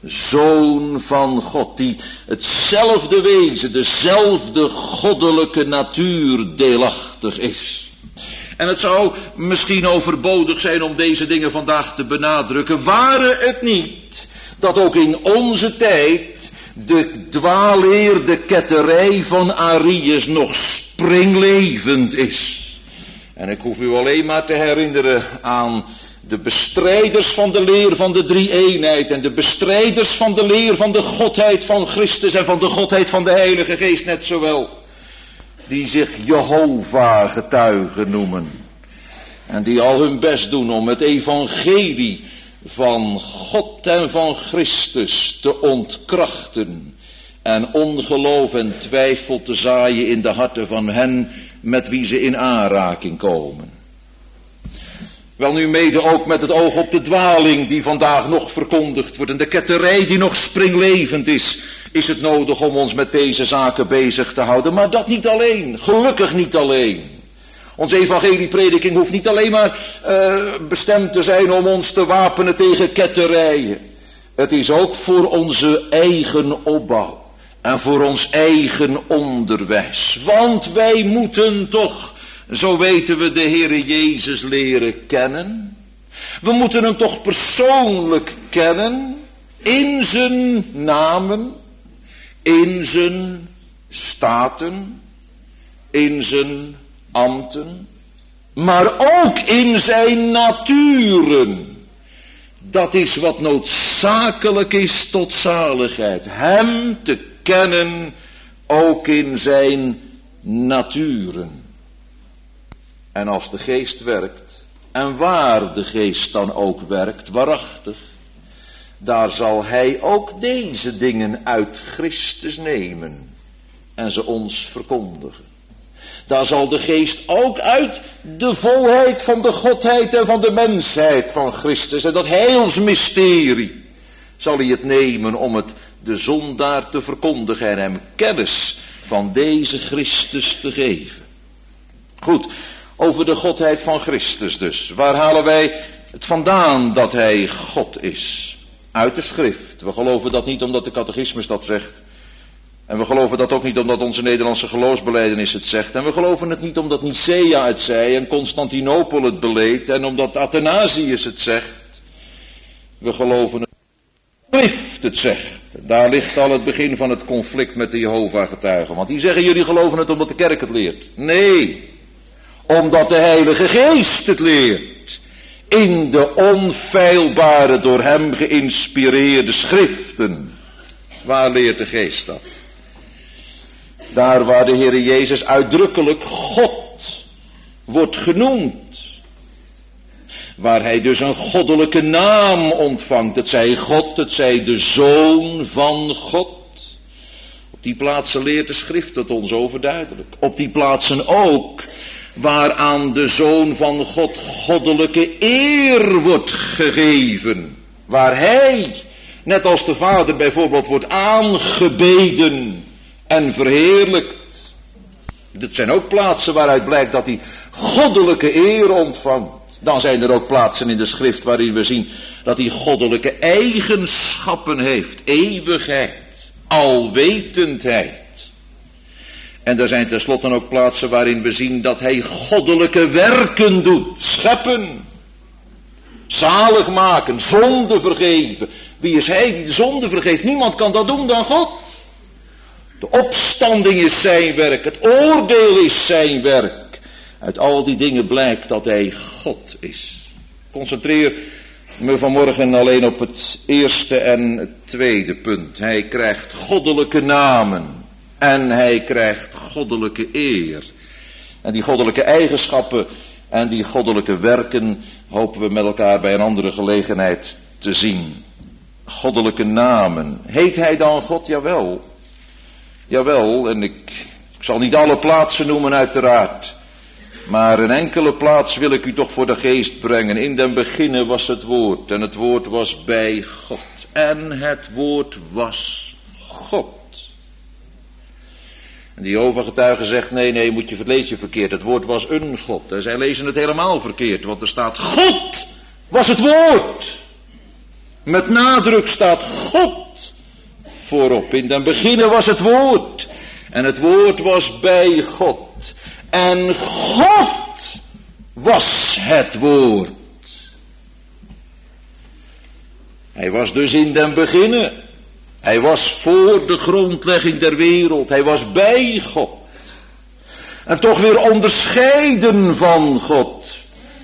Zoon van God, die hetzelfde wezen, dezelfde goddelijke natuur deelachtig is. En het zou misschien overbodig zijn om deze dingen vandaag te benadrukken, ware het niet dat ook in onze tijd de dwaalleer, de ketterij van Arius nog springlevend is. En ik hoef u alleen maar te herinneren aan de bestrijders van de leer van de drie-eenheid en de bestrijders van de leer van de godheid van Christus en van de godheid van de Heilige Geest net zowel, die zich Jehovah getuigen noemen en die al hun best doen om het evangelie van God en van Christus te ontkrachten en ongeloof en twijfel te zaaien in de harten van hen met wie ze in aanraking komen. Wel nu mede ook met het oog op de dwaling die vandaag nog verkondigd wordt en de ketterij die nog springlevend is, is het nodig om ons met deze zaken bezig te houden. Maar dat niet alleen, gelukkig niet alleen. Onze evangelieprediking hoeft niet alleen maar uh, bestemd te zijn om ons te wapenen tegen ketterijen. Het is ook voor onze eigen opbouw en voor ons eigen onderwijs. Want wij moeten toch, zo weten we, de Heere Jezus leren kennen. We moeten hem toch persoonlijk kennen, in zijn namen, in zijn staten, in zijn ambten, maar ook in zijn naturen. Dat is wat noodzakelijk is tot zaligheid. Hem te kennen ook in zijn naturen. En als de geest werkt, en waar de geest dan ook werkt, waarachtig, daar zal hij ook deze dingen uit Christus nemen en ze ons verkondigen. Daar zal de geest ook uit de volheid van de godheid en van de mensheid van Christus en dat heilsmysterie zal hij het nemen om het de zondaar te verkondigen en hem kennis van deze Christus te geven. Goed, over de godheid van Christus dus. Waar halen wij het vandaan dat hij God is? Uit de schrift. We geloven dat niet omdat de catechismus dat zegt. En we geloven dat ook niet omdat onze Nederlandse geloofsbelijdenis het zegt. En we geloven het niet omdat Nicea het zei en Constantinopel het beleed en omdat Athanasius het zegt. We geloven het omdat de schrift het zegt. Daar ligt al het begin van het conflict met de Jehovah-getuigen. Want die zeggen jullie geloven het omdat de kerk het leert. Nee, omdat de Heilige Geest het leert. In de onfeilbare, door hem geïnspireerde schriften. Waar leert de Geest dat? Daar waar de Heere Jezus uitdrukkelijk God wordt genoemd. Waar hij dus een goddelijke naam ontvangt. Het zij God, het zij de Zoon van God. Op die plaatsen leert de schrift het ons overduidelijk. Op die plaatsen ook waaraan de Zoon van God goddelijke eer wordt gegeven. Waar hij, net als de Vader bijvoorbeeld, wordt aangebeden en verheerlijkt. Dit zijn ook plaatsen waaruit blijkt dat hij goddelijke eer ontvangt. Dan zijn er ook plaatsen in de schrift waarin we zien dat hij goddelijke eigenschappen heeft. Eeuwigheid, alwetendheid. En er zijn tenslotte ook plaatsen waarin we zien dat hij goddelijke werken doet. Scheppen, zalig maken, zonde vergeven. Wie is hij die de zonde vergeeft? Niemand kan dat doen dan God. De opstanding is zijn werk, het oordeel is zijn werk. Uit al die dingen blijkt dat hij God is. Concentreer me vanmorgen alleen op het eerste en het tweede punt. Hij krijgt goddelijke namen. En hij krijgt goddelijke eer. En die goddelijke eigenschappen en die goddelijke werken hopen we met elkaar bij een andere gelegenheid te zien. Goddelijke namen. Heet hij dan God? Jawel. Jawel, en ik, ik zal niet alle plaatsen noemen uiteraard. Maar een enkele plaats wil ik u toch voor de geest brengen. In den beginnen was het woord en het woord was bij God. En het woord was God. En die Jehovah-getuige zegt, nee, nee, moet je lees je verkeerd. Het woord was een God. En zij lezen het helemaal verkeerd, want er staat, God was het woord. Met nadruk staat God voorop. In den beginnen was het woord. En het woord was bij God. En God was het woord. Hij was dus in den beginnen. Hij was voor de grondlegging der wereld. Hij was bij God. En toch weer onderscheiden van God.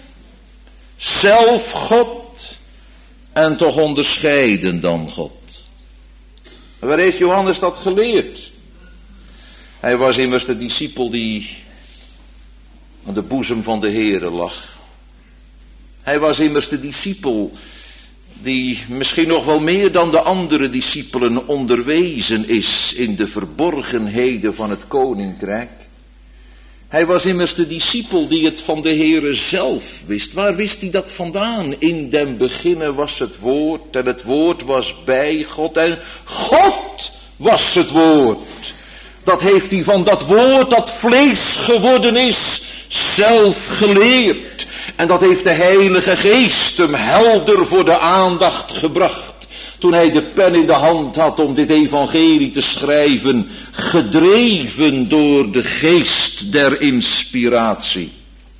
Zelf God en toch onderscheiden dan God. Waar heeft Johannes dat geleerd? Hij was immers de discipel die aan de boezem van de Heere lag. Hij was immers de discipel die misschien nog wel meer dan de andere discipelen onderwezen is in de verborgenheden van het koninkrijk. Hij was immers de discipel die het van de Heere zelf wist. Waar wist hij dat vandaan? In den beginnen was het woord en het woord was bij God en God was het woord. Dat heeft hij van dat woord dat vlees geworden is zelf geleerd. En dat heeft de Heilige Geest hem helder voor de aandacht gebracht. Toen hij de pen in de hand had om dit evangelie te schrijven. Gedreven door de geest der inspiratie.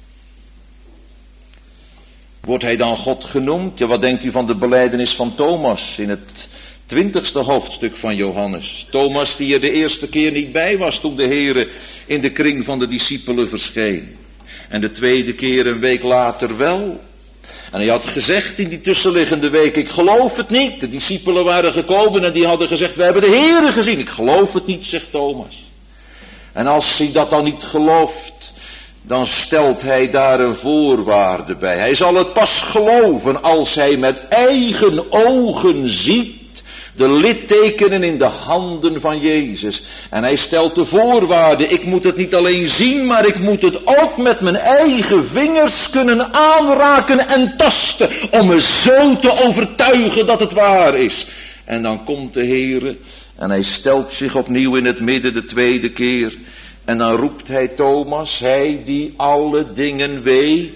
Wordt hij dan God genoemd? Ja, wat denkt u van de belijdenis van Thomas in het twintigste hoofdstuk van Johannes? Thomas die er de eerste keer niet bij was toen de Heere in de kring van de discipelen verscheen. En de tweede keer een week later wel. En hij had gezegd in die tussenliggende week, ik geloof het niet. De discipelen waren gekomen en die hadden gezegd, we hebben de Heere gezien. Ik geloof het niet, zegt Thomas. En als hij dat dan niet gelooft, dan stelt hij daar een voorwaarde bij. Hij zal het pas geloven als hij met eigen ogen ziet de littekenen in de handen van Jezus. En hij stelt de voorwaarde, ik moet het niet alleen zien, maar ik moet het ook met mijn eigen vingers kunnen aanraken en tasten, om me zo te overtuigen dat het waar is. En dan komt de Heere en hij stelt zich opnieuw in het midden de tweede keer. En dan roept hij Thomas, hij die alle dingen weet.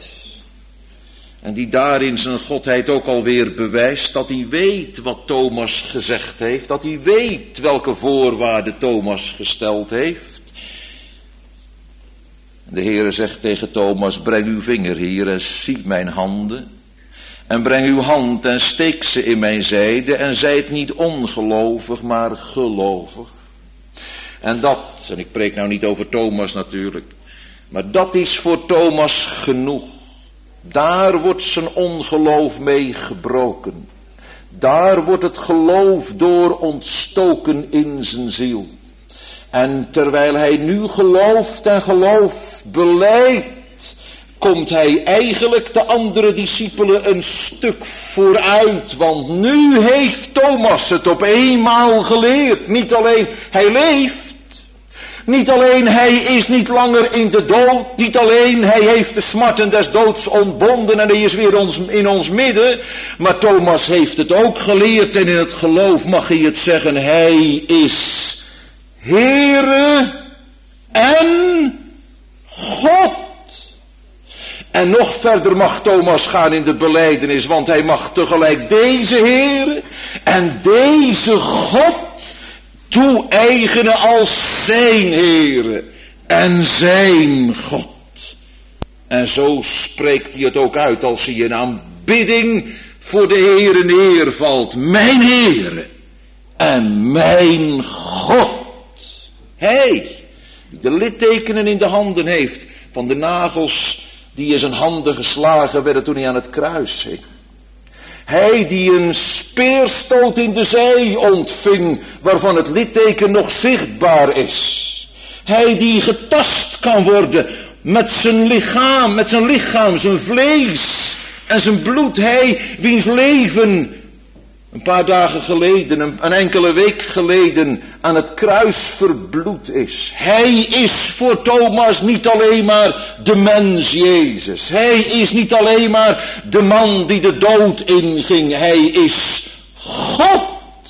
En die daarin zijn godheid ook alweer bewijst, dat hij weet wat Thomas gezegd heeft, dat hij weet welke voorwaarden Thomas gesteld heeft. De Heere zegt tegen Thomas, breng uw vinger hier en zie mijn handen. En breng uw hand en steek ze in mijn zijde en zijt niet ongelovig, maar gelovig. En dat, en ik preek nou niet over Thomas natuurlijk, maar dat is voor Thomas genoeg. Daar wordt zijn ongeloof mee gebroken. Daar wordt het geloof door ontstoken in zijn ziel. En terwijl hij nu gelooft en geloof belijdt, komt hij eigenlijk de andere discipelen een stuk vooruit. Want nu heeft Thomas het op eenmaal geleerd. Niet alleen hij leeft. Niet alleen hij is niet langer in de dood. Niet alleen hij heeft de smarten des doods ontbonden en hij is weer ons, in ons midden. Maar Thomas heeft het ook geleerd en in het geloof mag hij het zeggen. Hij is Heere en God. En nog verder mag Thomas gaan in de belijdenis, want hij mag tegelijk deze Heere en deze God toe-eigenen als zijn Heere en zijn God. En zo spreekt hij het ook uit als hij in aanbidding voor de Heere neervalt. Mijn Heere en mijn God. Hij, die de littekenen in de handen heeft van de nagels die in zijn handen geslagen werden toen hij aan het kruis hing. Hij die een speerstoot in de zij ontving, waarvan het litteken nog zichtbaar is. Hij die getast kan worden met zijn lichaam, met zijn lichaam, zijn vlees en zijn bloed. Hij wiens leven een paar dagen geleden, een, een enkele week geleden aan het kruis verbloed is. Hij is voor Thomas niet alleen maar de mens Jezus. Hij is niet alleen maar de man die de dood inging. Hij is God.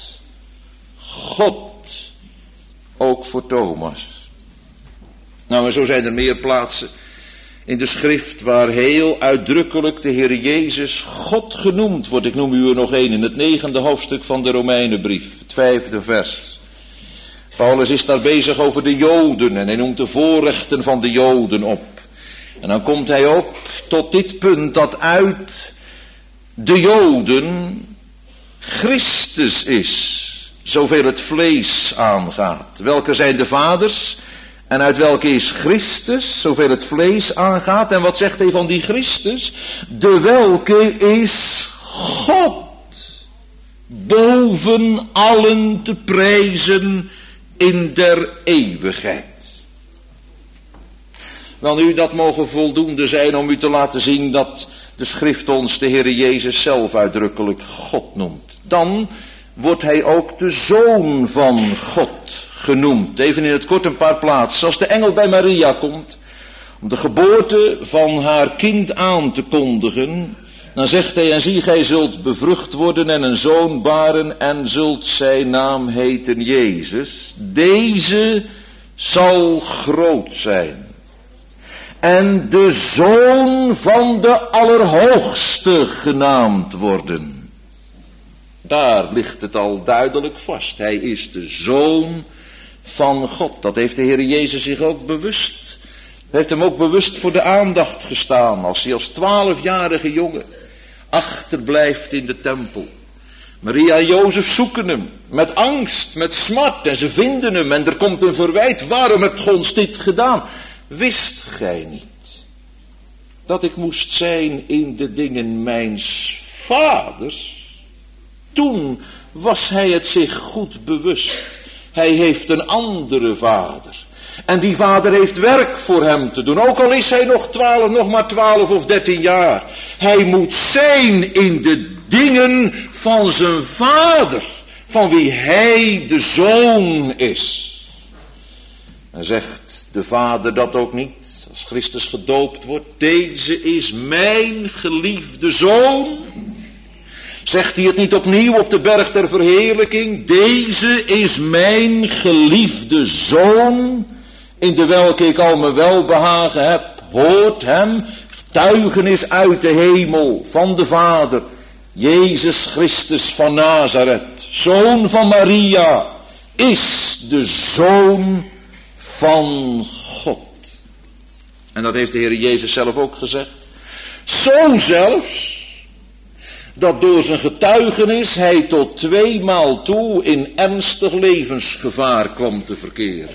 God. Ook voor Thomas. Nou, en zo zijn er meer plaatsen in de schrift waar heel uitdrukkelijk de Heer Jezus God genoemd wordt. Ik noem u er nog één in het negende hoofdstuk van de Romeinenbrief, het vijfde vers. Paulus is daar bezig over de Joden en hij noemt de voorrechten van de Joden op. En dan komt hij ook tot dit punt dat uit de Joden Christus is, zoveel het vlees aangaat. Welke zijn de vaders? En uit welke is Christus, zoveel het vlees aangaat? En wat zegt hij van die Christus? De welke is God, boven allen te prijzen in der eeuwigheid. Wel nu, dat mogen voldoende zijn om u te laten zien dat de schrift ons de Heere Jezus zelf uitdrukkelijk God noemt. Dan wordt hij ook de Zoon van God genoemd. Even in het kort een paar plaatsen. Als de engel bij Maria komt om de geboorte van haar kind aan te kondigen, dan zegt hij: en zie, gij zult bevrucht worden en een zoon baren en zult zijn naam heten Jezus. Deze zal groot zijn en de Zoon van de Allerhoogste genaamd worden. Daar ligt het al duidelijk vast. Hij is de Zoon van God. Dat heeft de Heer Jezus zich ook bewust. Heeft hem ook bewust voor de aandacht gestaan. Als hij als twaalfjarige jongen achterblijft in de tempel. Maria en Jozef zoeken hem. Met angst, met smart. En ze vinden hem. En er komt een verwijt. Waarom hebt gij ons dit gedaan? Wist gij niet dat ik moest zijn in de dingen mijns vaders? Toen was hij het zich goed bewust. Hij heeft een andere vader. En die vader heeft werk voor hem te doen. Ook al is hij nog twaalf, nog maar twaalf of dertien jaar. Hij moet zijn in de dingen van zijn vader. Van wie hij de zoon is. En zegt de vader dat ook niet? Als Christus gedoopt wordt. Deze is mijn geliefde zoon. Zegt hij het niet opnieuw op de berg der verheerlijking? Deze is mijn geliefde zoon, in de welke ik al mijn welbehagen heb. Hoort hem, getuigenis uit de hemel van de Vader. Jezus Christus van Nazareth, zoon van Maria, is de zoon van God. En dat heeft de Heer Jezus zelf ook gezegd. Zo zelfs, dat door zijn getuigenis hij tot tweemaal toe in ernstig levensgevaar kwam te verkeren.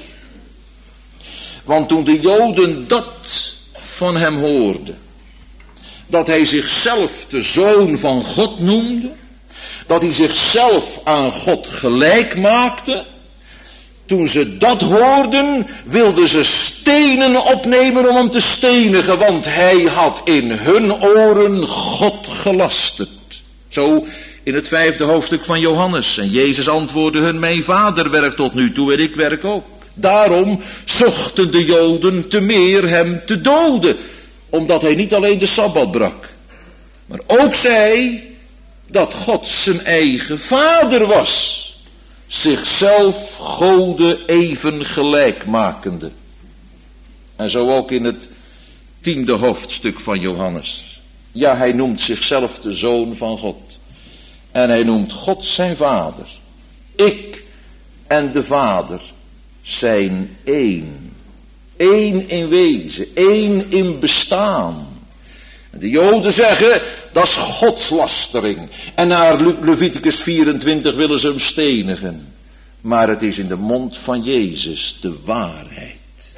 Want toen de Joden dat van hem hoorden, dat hij zichzelf de zoon van God noemde, dat hij zichzelf aan God gelijk maakte, toen ze dat hoorden, wilden ze stenen opnemen om hem te stenigen, want hij had in hun oren God gelasterd. Zo in het vijfde hoofdstuk van Johannes. En Jezus antwoordde hun: mijn vader werkt tot nu toe en ik werk ook. Daarom zochten de Joden te meer hem te doden, omdat hij niet alleen de Sabbat brak, maar ook zei dat God zijn eigen vader was, zichzelf Gode even gelijk makende. En zo ook in het tiende hoofdstuk van Johannes. Ja, hij noemt zichzelf de Zoon van God. En hij noemt God zijn Vader. Ik en de Vader zijn één. Eén in wezen, één in bestaan. En de Joden zeggen, dat is godslastering. En naar Leviticus vierentwintig willen ze hem stenigen. Maar het is in de mond van Jezus de waarheid.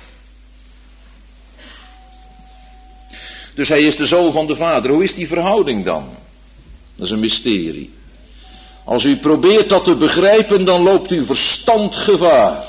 Dus hij is de zoon van de Vader. Hoe is die verhouding dan? Dat is een mysterie. Als u probeert dat te begrijpen, dan loopt uw verstand gevaar.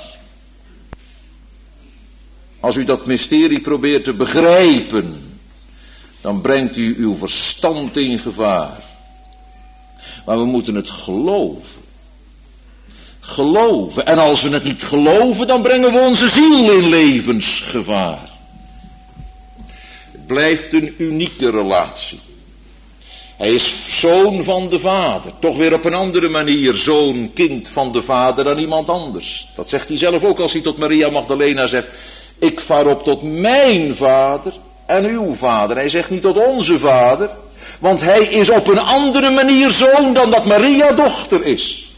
Als u dat mysterie probeert te begrijpen, dan brengt u uw verstand in gevaar. Maar we moeten het geloven. Geloven. En als we het niet geloven, dan brengen we onze ziel in levensgevaar. Het blijft een unieke relatie. Hij is zoon van de Vader. Toch weer op een andere manier zoon, kind van de Vader dan iemand anders. Dat zegt hij zelf ook als hij tot Maria Magdalena zegt: ik vaar op tot mijn Vader en uw Vader. Hij zegt niet tot onze Vader, want hij is op een andere manier zoon dan dat Maria dochter is.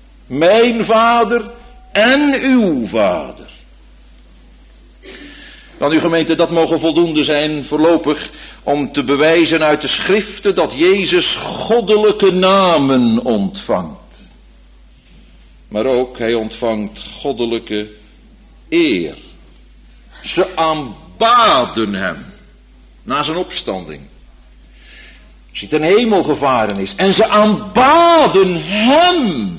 Mijn Vader en uw Vader. Dan uw gemeente, dat mogen voldoende zijn voorlopig om te bewijzen uit de schriften dat Jezus goddelijke namen ontvangt. Maar ook, hij ontvangt goddelijke eer. Ze aanbaden hem na zijn opstanding. Als hij ten hemel gevaren is. En ze aanbaden hem.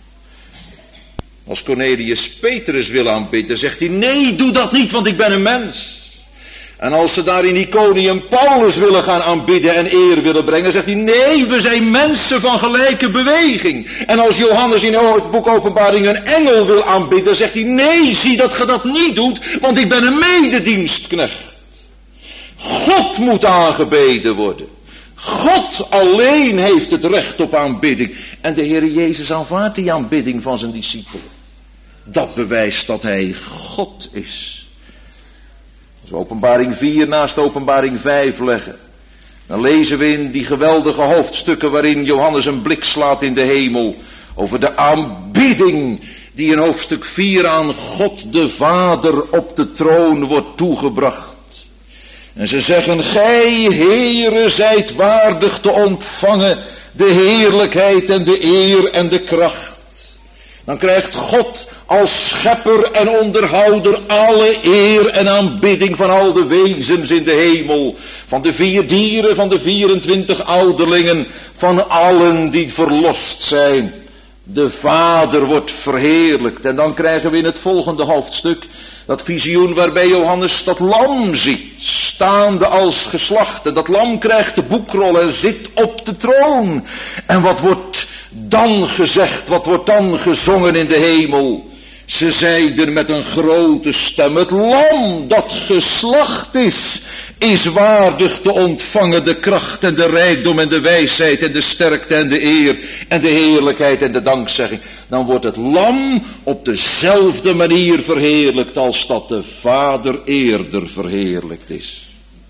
Als Cornelius Petrus wil aanbidden, zegt hij, nee, doe dat niet, want ik ben een mens. En als ze daar in Iconium Paulus willen gaan aanbidden en eer willen brengen, zegt hij, nee, we zijn mensen van gelijke beweging. En als Johannes in het boek Openbaring een engel wil aanbidden, zegt hij, nee, zie dat je dat niet doet, want ik ben een mededienstknecht. God moet aangebeden worden. God alleen heeft het recht op aanbidding. En de Heer Jezus aanvaardt die aanbidding van zijn discipelen. Dat bewijst dat hij God is. Als we Openbaring vier naast Openbaring vijf leggen, dan lezen we in die geweldige hoofdstukken waarin Johannes een blik slaat in de hemel over de aanbidding die in hoofdstuk vier aan God de Vader op de troon wordt toegebracht. En ze zeggen, gij, Heere, zijt waardig te ontvangen de heerlijkheid en de eer en de kracht. Dan krijgt God als schepper en onderhouder alle eer en aanbidding van al de wezens in de hemel. Van de vier dieren, van de vierentwintig ouderlingen, van allen die verlost zijn. De Vader wordt verheerlijkt. En dan krijgen we in het volgende hoofdstuk dat visioen waarbij Johannes dat lam ziet, staande als geslacht. En dat lam krijgt de boekrol en zit op de troon. En wat wordt dan gezegd, wat wordt dan gezongen in de hemel? Ze zeiden met een grote stem, het lam dat geslacht is, is waardig te ontvangen de kracht en de rijkdom en de wijsheid en de sterkte en de eer en de heerlijkheid en de dankzegging. Dan wordt het lam op dezelfde manier verheerlijkt als dat de Vader eerder verheerlijkt is.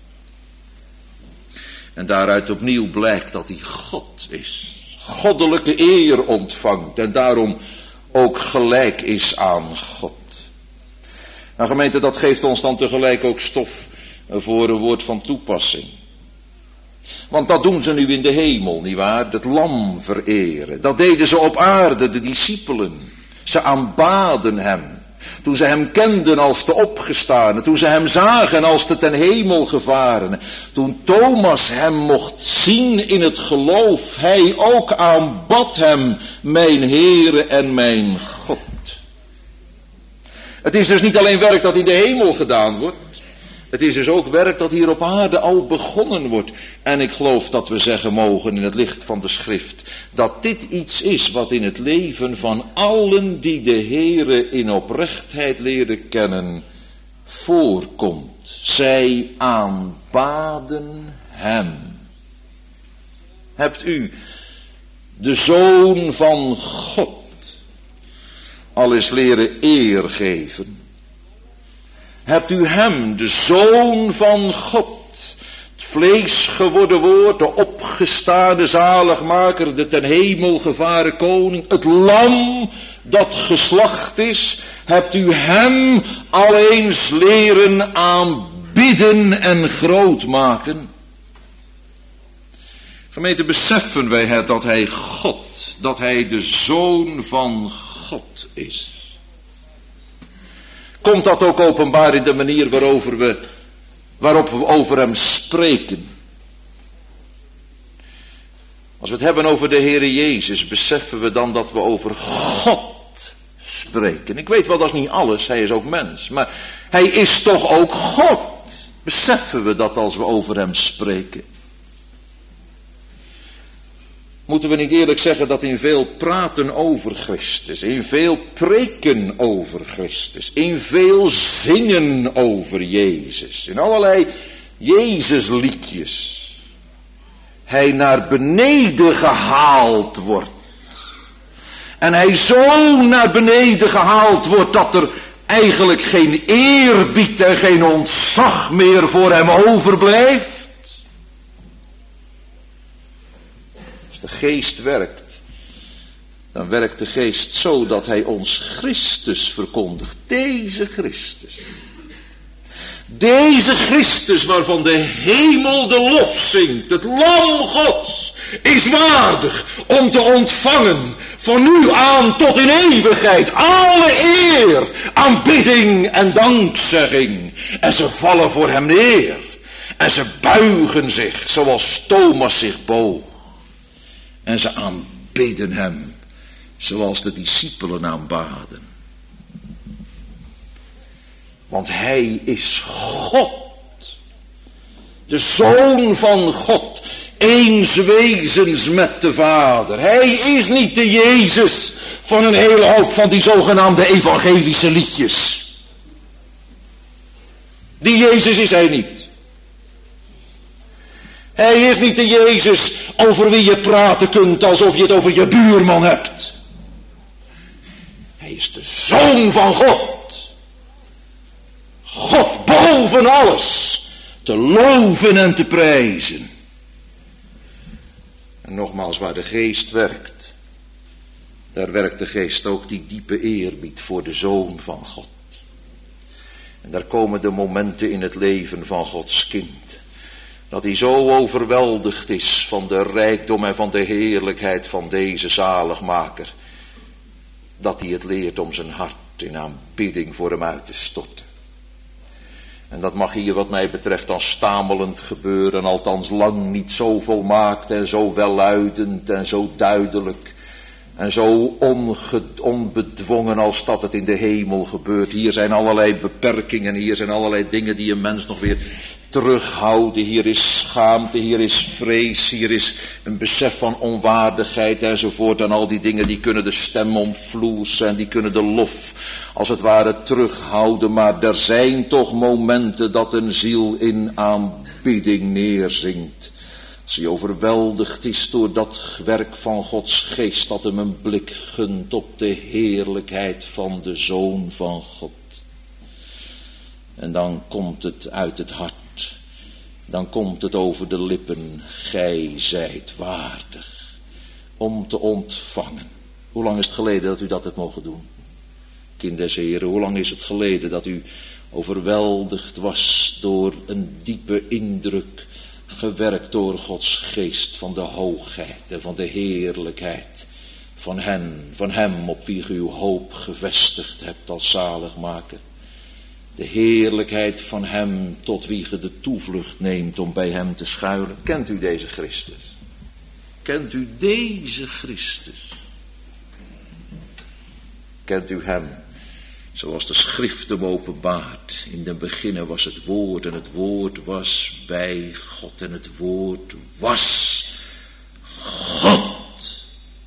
En daaruit opnieuw blijkt dat hij God is. Goddelijke eer ontvangt en daarom ook gelijk is aan God. Nou gemeente, dat geeft ons dan tegelijk ook stof voor een woord van toepassing. Want dat doen ze nu in de hemel, nietwaar? Het lam vereren. Dat deden ze op aarde, de discipelen. Ze aanbaden hem. Toen ze hem kenden als de opgestane. Toen ze hem zagen als de ten hemel gevaren. Toen Thomas hem mocht zien in het geloof. Hij ook aanbad hem, mijn Heere en mijn God. Het is dus niet alleen werk dat in de hemel gedaan wordt. Het is dus ook werk dat hier op aarde al begonnen wordt. En ik geloof dat we zeggen mogen in het licht van de schrift, dat dit iets is wat in het leven van allen die de Heere in oprechtheid leren kennen, voorkomt. Zij aanbaden hem. Hebt u de Zoon van God al eens leren eer geven? Hebt u hem, de Zoon van God, het vlees geworden woord, de opgestane zaligmaker, de ten hemel gevaren koning, het lam dat geslacht is, hebt u hem al eens leren aanbidden en groot maken? Gemeente, beseffen wij het dat hij God, dat hij de Zoon van God is. Komt dat ook openbaar in de manier waarover we, waarop we over hem spreken? Als we het hebben over de Heere Jezus, beseffen we dan dat we over God spreken. Ik weet wel, dat is niet alles, hij is ook mens. Maar hij is toch ook God. Beseffen we dat als we over hem spreken? Moeten we niet eerlijk zeggen dat in veel praten over Christus, in veel preken over Christus, in veel zingen over Jezus, in allerlei Jezusliedjes, hij naar beneden gehaald wordt. En hij zo naar beneden gehaald wordt dat er eigenlijk geen eerbied en geen ontzag meer voor hem overblijft. De geest werkt, dan werkt de geest zo dat hij ons Christus verkondigt. Deze Christus. Deze Christus waarvan de hemel de lof zingt, het lam Gods, is waardig om te ontvangen van nu aan tot in eeuwigheid alle eer, aanbidding en dankzegging. En ze vallen voor hem neer en ze buigen zich zoals Thomas zich boog. En ze aanbidden hem zoals de discipelen aanbaden. Want hij is God. De Zoon van God. Eens wezens met de Vader. Hij is niet de Jezus van een hele hoop van die zogenaamde evangelische liedjes. Die Jezus is hij niet. Hij is niet de Jezus over wie je praten kunt alsof je het over je buurman hebt. Hij is de Zoon van God. God boven alles te loven en te prijzen. En nogmaals, waar de geest werkt, daar werkt de geest ook die diepe eerbied voor de Zoon van God. En daar komen de momenten in het leven van Gods kind, dat hij zo overweldigd is van de rijkdom en van de heerlijkheid van deze zaligmaker, dat hij het leert om zijn hart in aanbidding voor hem uit te storten. En dat mag hier wat mij betreft dan stamelend gebeuren, althans lang niet zo volmaakt en zo welluidend en zo duidelijk en zo onge, onbedwongen als dat het in de hemel gebeurt. Hier zijn allerlei beperkingen, hier zijn allerlei dingen die een mens nog weer terughouden. Hier is schaamte, hier is vrees, hier is een besef van onwaardigheid enzovoort. En al die dingen die kunnen de stem omvloersen en die kunnen de lof als het ware terughouden. Maar er zijn toch momenten dat een ziel in aanbidding neerzinkt. Als hij overweldigd is door dat werk van Gods geest dat hem een blik gunt op de heerlijkheid van de Zoon van God. En dan komt het uit het hart. Dan komt het over de lippen. Gij zijt waardig om te ontvangen. Hoe lang is het geleden dat u dat hebt mogen doen? Kind des Heren, hoe lang is het geleden dat u overweldigd was door een diepe indruk, gewerkt door Gods geest van de hoogheid en van de heerlijkheid van hen, van hem op wie u uw hoop gevestigd hebt als zaligmaker. De heerlijkheid van hem tot wie ge de toevlucht neemt om bij hem te schuilen. Kent u deze Christus? Kent u deze Christus? Kent u hem zoals de schrift hem openbaart? In den beginnen was het woord en het woord was bij God en het woord was God.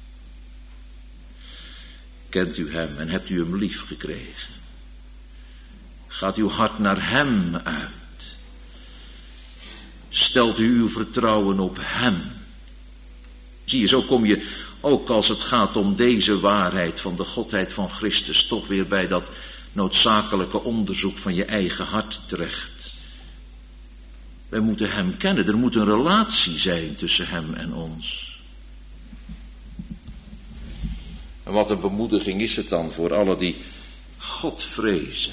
Kent u hem en hebt u hem lief gekregen? Gaat uw hart naar hem uit? Stelt u uw vertrouwen op hem? Zie je, zo kom je ook als het gaat om deze waarheid van de Godheid van Christus toch weer bij dat noodzakelijke onderzoek van je eigen hart terecht. Wij moeten hem kennen, er moet een relatie zijn tussen hem en ons. En wat een bemoediging is het dan voor allen die God vrezen.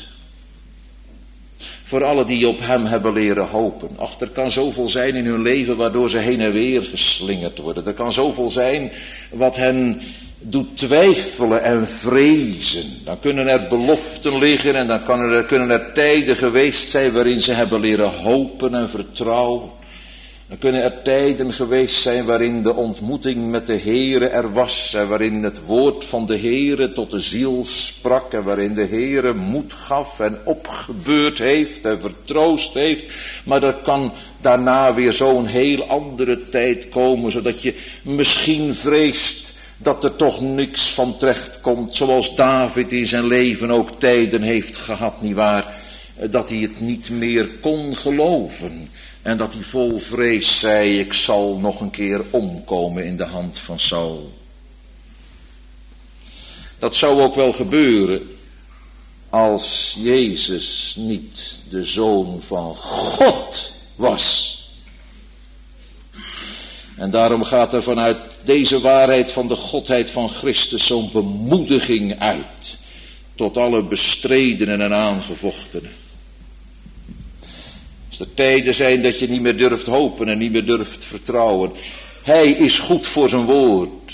Voor allen die op hem hebben leren hopen. Ach, er kan zoveel zijn in hun leven waardoor ze heen en weer geslingerd worden. Er kan zoveel zijn wat hen doet twijfelen en vrezen. Dan kunnen er beloften liggen en dan kan er, kunnen er tijden geweest zijn waarin ze hebben leren hopen en vertrouwen. Dan kunnen er tijden geweest zijn waarin de ontmoeting met de Heere er was. En waarin het woord van de Heere tot de ziel sprak. En waarin de Heere moed gaf en opgebeurd heeft en vertroost heeft. Maar er kan daarna weer zo'n heel andere tijd komen. Zodat je misschien vreest dat er toch niks van terecht komt. Zoals David in zijn leven ook tijden heeft gehad, nietwaar? Dat hij het niet meer kon geloven. En dat hij vol vrees zei, ik zal nog een keer omkomen in de hand van Saul. Dat zou ook wel gebeuren als Jezus niet de Zoon van God was. En daarom gaat er vanuit deze waarheid van de Godheid van Christus zo'n bemoediging uit tot alle bestredenen en aangevochtenen. er tijden zijn dat je niet meer durft hopen en niet meer durft vertrouwen. Hij is goed voor zijn woord.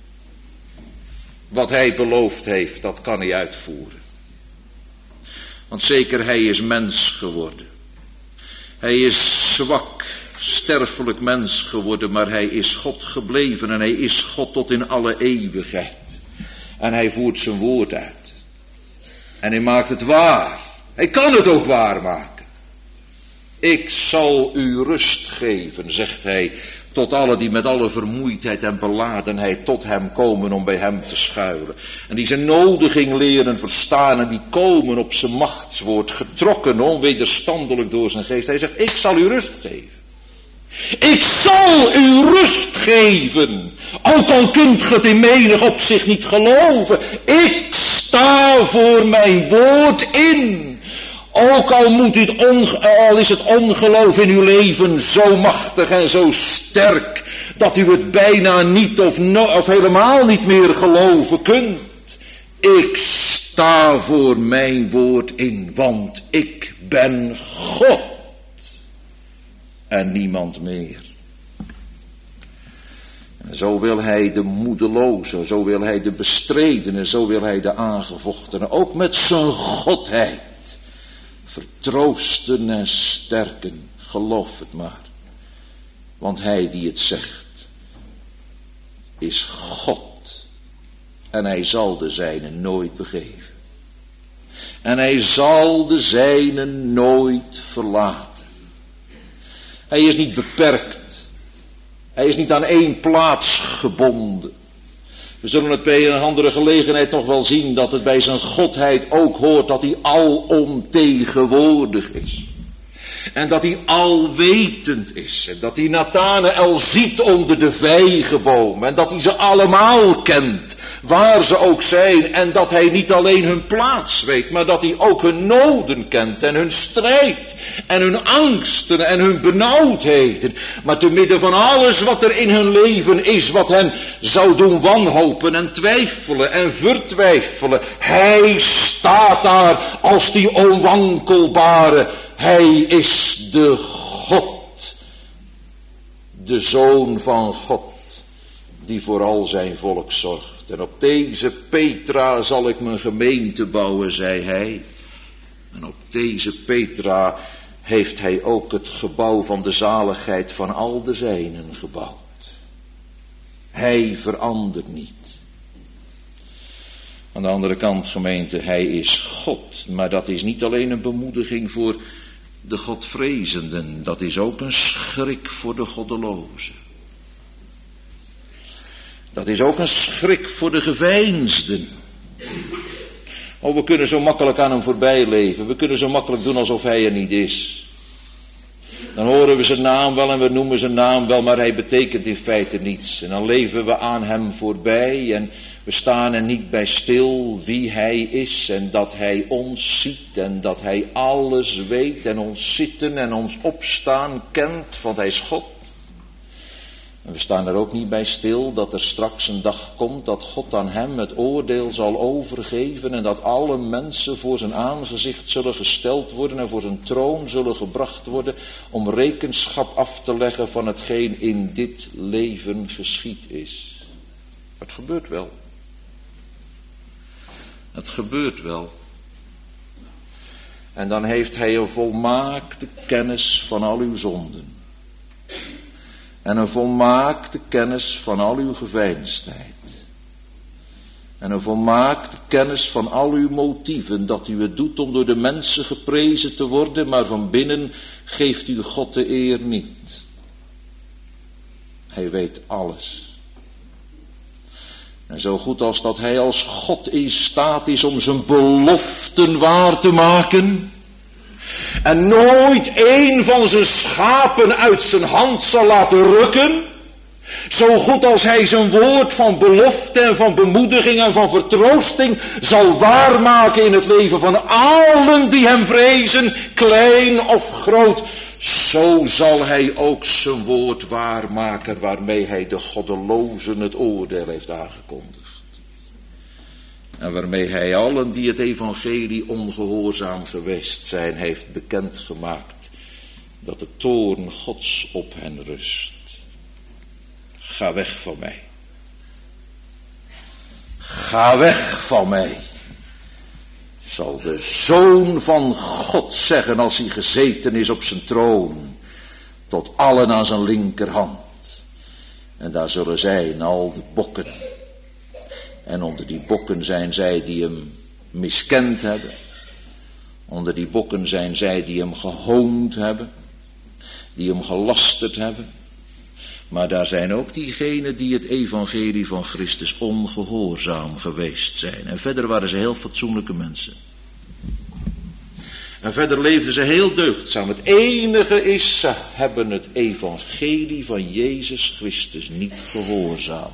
Wat hij beloofd heeft, dat kan hij uitvoeren. Want zeker, hij is mens geworden. Hij is zwak, sterfelijk mens geworden, maar hij is God gebleven en hij is God tot in alle eeuwigheid. En hij voert zijn woord uit. En hij maakt het waar. Hij kan het ook waarmaken. Ik zal u rust geven, zegt hij, tot alle die met alle vermoeidheid en beladenheid tot hem komen om bij hem te schuilen. En die zijn nodiging leren verstaan en die komen op zijn machtswoord, getrokken onwederstandelijk door zijn geest. Hij zegt, ik zal u rust geven. Ik zal u rust geven. Ook al kunt ge het in menig opzicht niet geloven. Ik sta voor mijn woord in. Ook al, moet u het onge- al is het ongeloof in uw leven zo machtig en zo sterk, dat u het bijna niet of, no- of helemaal niet meer geloven kunt. Ik sta voor mijn woord in, want ik ben God. En niemand meer. En zo wil hij de moedeloze, zo wil hij de bestredene, zo wil hij de aangevochtene, ook met zijn godheid, vertroosten en sterken. Geloof het maar. Want hij die het zegt, is God. En hij zal de zijnen nooit begeven. En hij zal de zijnen nooit verlaten. Hij is niet beperkt. Hij is niet aan één plaats gebonden. We zullen het bij een andere gelegenheid nog wel zien, dat het bij zijn godheid ook hoort dat hij alomtegenwoordig is. En dat hij alwetend is. En dat hij Nathanael ziet onder de vijgenboom. En dat hij ze allemaal kent. Waar ze ook zijn. En dat hij niet alleen hun plaats weet. Maar dat hij ook hun noden kent. En hun strijd. En hun angsten. En hun benauwdheden. Maar te midden van alles wat er in hun leven is. Wat hen zou doen wanhopen. En twijfelen. En vertwijfelen. Hij staat daar als die onwankelbare. Hij is de God, de Zoon van God, die voor al zijn volk zorgt. En op deze Petra zal ik mijn gemeente bouwen, zei hij. En op deze Petra heeft hij ook het gebouw van de zaligheid van al de zijnen gebouwd. Hij verandert niet. Aan de andere kant, gemeente, hij is God. Maar dat is niet alleen een bemoediging voor de godvrezenden, dat is ook een schrik voor de goddelozen. Dat is ook een schrik voor de geveinsden. Oh, we kunnen zo makkelijk aan hem voorbij leven. We kunnen zo makkelijk doen alsof hij er niet is. Dan horen we zijn naam wel en we noemen zijn naam wel, maar hij betekent in feite niets. En dan leven we aan hem voorbij en we staan er niet bij stil wie hij is en dat hij ons ziet en dat hij alles weet en ons zitten en ons opstaan kent, want hij is God. En we staan er ook niet bij stil dat er straks een dag komt dat God aan hem het oordeel zal overgeven en dat alle mensen voor zijn aangezicht zullen gesteld worden en voor zijn troon zullen gebracht worden om rekenschap af te leggen van hetgeen in dit leven geschied is. Het gebeurt wel. Het gebeurt wel. En dan heeft hij een volmaakte kennis van al uw zonden. En een volmaakte kennis van al uw geveinsdheid. En een volmaakte kennis van al uw motieven, dat u het doet om door de mensen geprezen te worden, maar van binnen geeft u God de eer niet. Hij weet alles. En zo goed als dat hij als God in staat is om zijn beloften waar te maken. En nooit één van zijn schapen uit zijn hand zal laten rukken. Zo goed als hij zijn woord van belofte en van bemoediging en van vertroosting zal waarmaken in het leven van allen die hem vrezen, klein of groot. Zo zal hij ook zijn woord waarmaken waarmee hij de goddelozen het oordeel heeft aangekondigd. En waarmee hij allen die het evangelie ongehoorzaam geweest zijn heeft bekendgemaakt dat de toorn Gods op hen rust. Ga weg van mij. Ga weg van mij. Zal de Zoon van God zeggen als hij gezeten is op zijn troon. Tot allen aan zijn linkerhand. En daar zullen zijn al de bokken. En onder die bokken zijn zij die hem miskend hebben. Onder die bokken zijn zij die hem gehoond hebben. Die hem gelasterd hebben. Maar daar zijn ook diegenen die het evangelie van Christus ongehoorzaam geweest zijn. En verder waren ze heel fatsoenlijke mensen. En verder leefden ze heel deugdzaam. Het enige is, ze hebben het evangelie van Jezus Christus niet gehoorzaamd.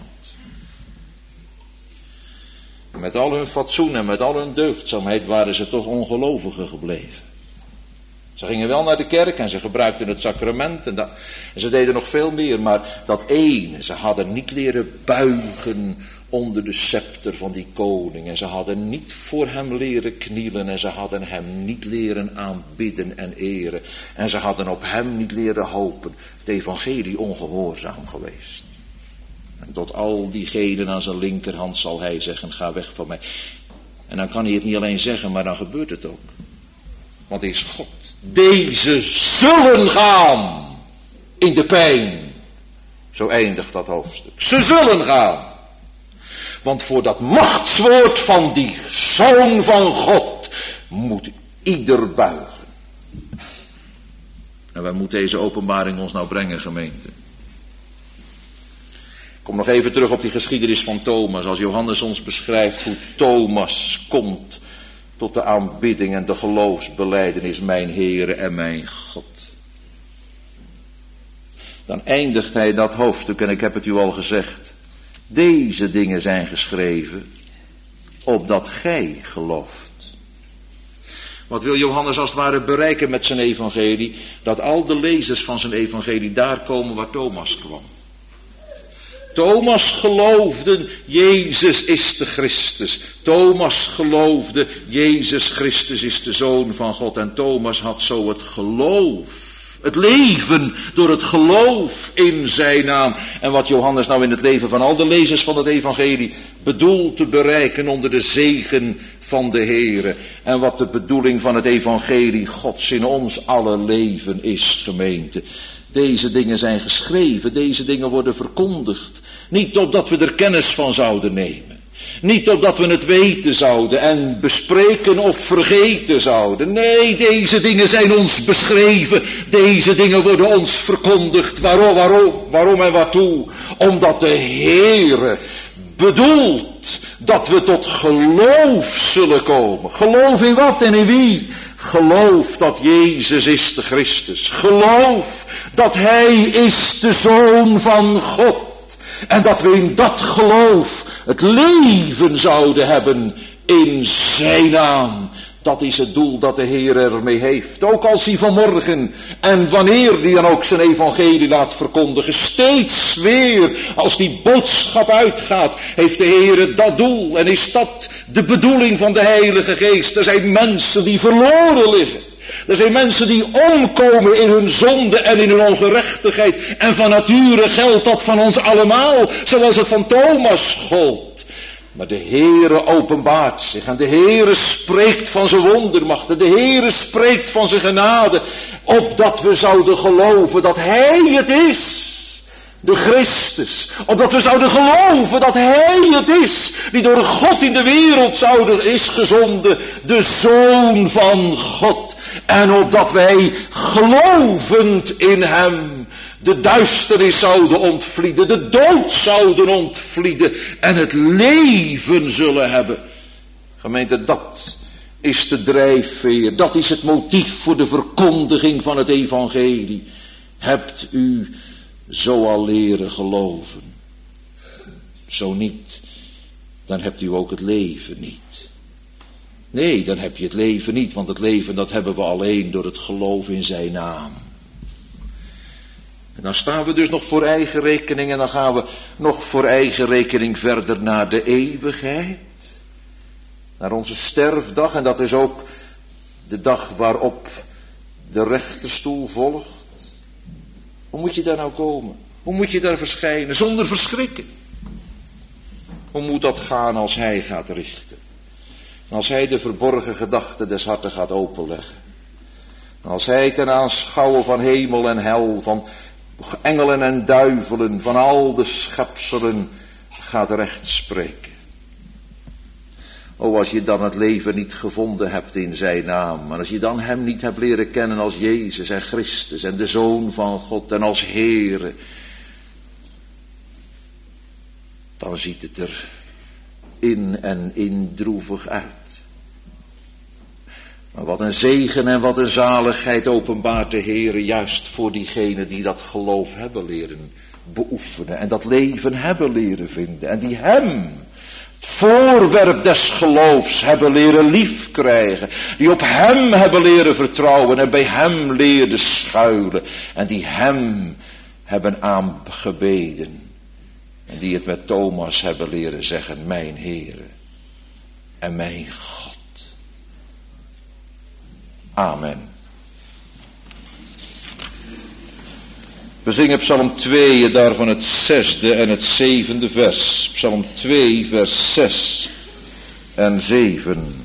Met al hun fatsoen en met al hun deugdzaamheid waren ze toch ongelovigen gebleven. Ze gingen wel naar de kerk en ze gebruikten het sacrament en, dat, en ze deden nog veel meer. Maar dat ene, ze hadden niet leren buigen onder de scepter van die koning. En ze hadden niet voor hem leren knielen en ze hadden hem niet leren aanbidden en eren. En ze hadden op hem niet leren hopen. Het evangelie ongehoorzaam geweest. En tot al diegenen aan zijn linkerhand zal hij zeggen, ga weg van mij. En dan kan hij het niet alleen zeggen, maar dan gebeurt het ook. Want hij is God. Deze zullen gaan in de pijn. Zo eindigt dat hoofdstuk. Ze zullen gaan. Want voor dat machtswoord van die Zoon van God moet ieder buigen. En waar moet deze openbaring ons nou brengen, gemeente? Ik kom nog even terug op die geschiedenis van Thomas. Als Johannes ons beschrijft hoe Thomas komt tot de aanbidding en de geloofsbelijdenis, mijn Heere en mijn God. Dan eindigt hij dat hoofdstuk, en ik heb het u al gezegd. Deze dingen zijn geschreven, opdat gij gelooft. Wat wil Johannes als het ware bereiken met zijn evangelie? Dat al de lezers van zijn evangelie daar komen waar Thomas kwam. Thomas geloofde, Jezus is de Christus. Thomas geloofde, Jezus Christus is de Zoon van God. En Thomas had zo het geloof. Het leven door het geloof in zijn naam. En wat Johannes nou in het leven van al de lezers van het evangelie bedoelt te bereiken onder de zegen van de Heere. En wat de bedoeling van het evangelie Gods in ons alle leven is, gemeente. Deze dingen zijn geschreven, deze dingen worden verkondigd. Niet opdat we er kennis van zouden nemen. Niet opdat we het weten zouden en bespreken of vergeten zouden. Nee, deze dingen zijn ons beschreven. Deze dingen worden ons verkondigd. Waarom, waarom, waarom en waartoe? Omdat de Heere bedoelt dat we tot geloof zullen komen. Geloof in wat en in wie? Geloof dat Jezus is de Christus. Geloof dat Hij is de Zoon van God. En dat we in dat geloof het leven zouden hebben in zijn naam. Dat is het doel dat de Heer ermee heeft. Ook als hij vanmorgen en wanneer hij dan ook zijn evangelie laat verkondigen. Steeds weer als die boodschap uitgaat. Heeft de Heer dat doel. En is dat de bedoeling van de Heilige Geest. Er zijn mensen die verloren liggen. Er zijn mensen die omkomen in hun zonde en in hun ongerechtigheid. En van nature geldt dat van ons allemaal. Zoals het van Thomas gold. Maar de Heere openbaart zich en de Heere spreekt van zijn wondermachten. De Heere spreekt van zijn genade. Opdat we zouden geloven dat Hij het is. De Christus. Opdat we zouden geloven dat Hij het is. Die door God in de wereld zouden is gezonden. De Zoon van God. En opdat wij gelovend in Hem de duisternis zouden ontvlieden, de dood zouden ontvlieden en het leven zullen hebben. Gemeente, dat is de drijfveer, dat is het motief voor de verkondiging van het evangelie. Hebt u zo al leren geloven? Zo niet, dan hebt u ook het leven niet. Nee, dan heb je het leven niet, want het leven dat hebben we alleen door het geloof in zijn naam. En dan staan we dus nog voor eigen rekening en dan gaan we nog voor eigen rekening verder naar de eeuwigheid. Naar onze sterfdag en dat is ook de dag waarop de rechterstoel volgt. Hoe moet je daar nou komen? Hoe moet je daar verschijnen zonder verschrikken? Hoe moet dat gaan als hij gaat richten? En als hij de verborgen gedachten des harten gaat openleggen. En als hij ten aanschouwen van hemel en hel, van engelen en duivelen, van al de schepselen gaat recht spreken. O, als je dan het leven niet gevonden hebt in zijn naam. En als je dan hem niet hebt leren kennen als Jezus en Christus en de Zoon van God en als Heere. Dan ziet het er in en in droevig uit. Maar wat een zegen en wat een zaligheid openbaart de Heere juist voor diegenen die dat geloof hebben leren beoefenen. En dat leven hebben leren vinden. En die hem, het voorwerp des geloofs, hebben leren lief krijgen. Die op hem hebben leren vertrouwen en bij hem leerden schuilen. En die hem hebben aangebeden. En die het met Thomas hebben leren zeggen, mijn Heere en mijn God. Amen. We zingen Psalm twee, daarvan het zesde en het zevende vers. Psalm twee, vers zes en zeven.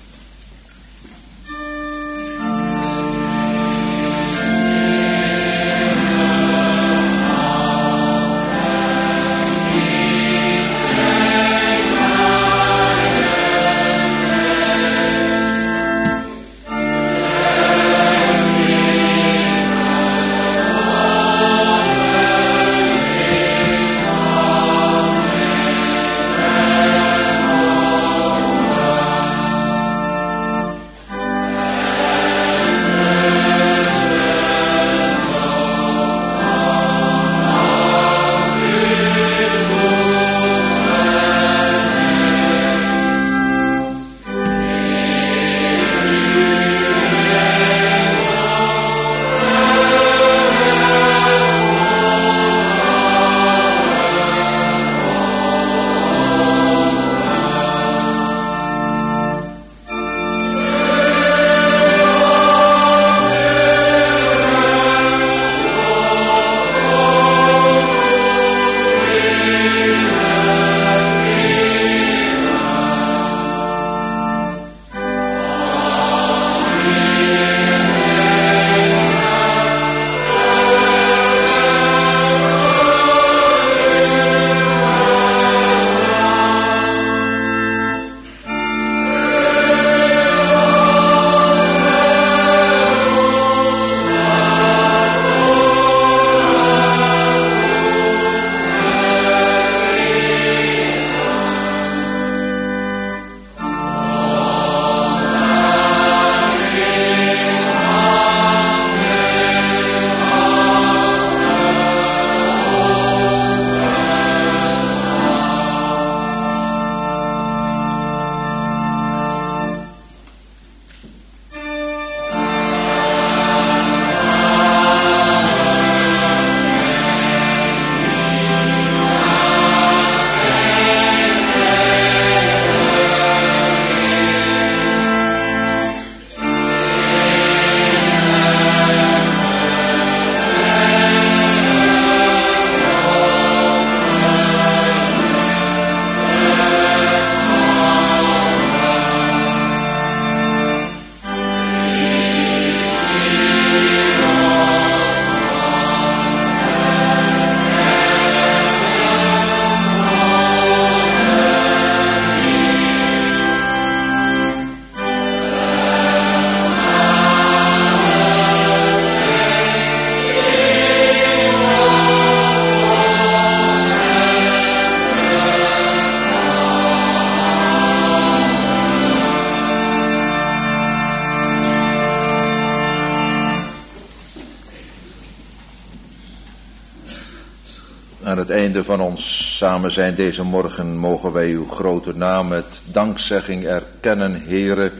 Aan het einde van ons samen zijn deze morgen mogen wij uw grote naam met dankzegging erkennen, Heere,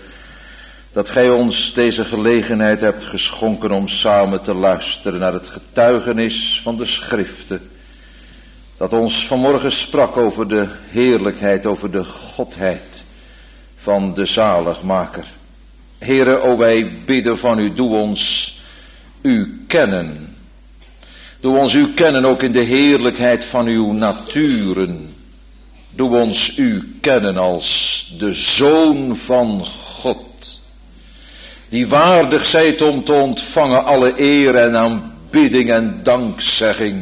dat gij ons deze gelegenheid hebt geschonken om samen te luisteren naar het getuigenis van de Schriften, dat ons vanmorgen sprak over de heerlijkheid, over de godheid van de zaligmaker. Heere, o wij bidden van u, doe ons u kennen. Doe ons u kennen ook in de heerlijkheid van uw naturen. Doe ons u kennen als de Zoon van God. Die waardig zijt om te ontvangen alle eer en aanbidding en dankzegging.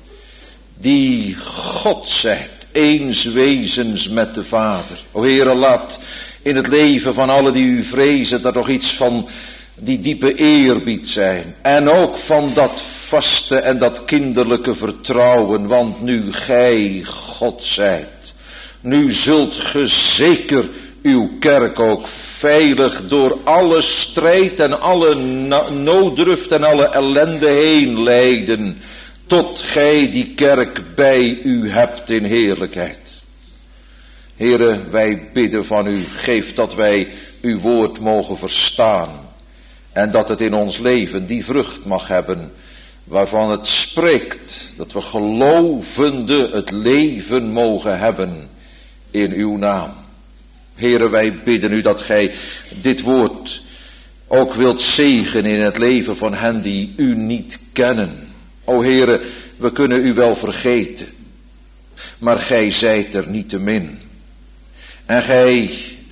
Die God zijt, eens wezens met de Vader. O Heere, laat in het leven van allen die u vrezen, dat nog iets van die diepe eerbied zijn. En ook van dat vaste en dat kinderlijke vertrouwen, want nu gij God zijt, nu zult ge zeker uw kerk ook veilig door alle strijd en alle nooddruft en alle ellende heen leiden, tot gij die kerk bij u hebt in heerlijkheid. Heere, wij bidden van u, geef dat wij uw woord mogen verstaan. En dat het in ons leven die vrucht mag hebben, waarvan het spreekt, dat we gelovende het leven mogen hebben in uw naam. Heere, wij bidden u dat gij dit woord ook wilt zegenen in het leven van hen die u niet kennen. O Heere, we kunnen u wel vergeten, maar gij zijt er niettemin. En gij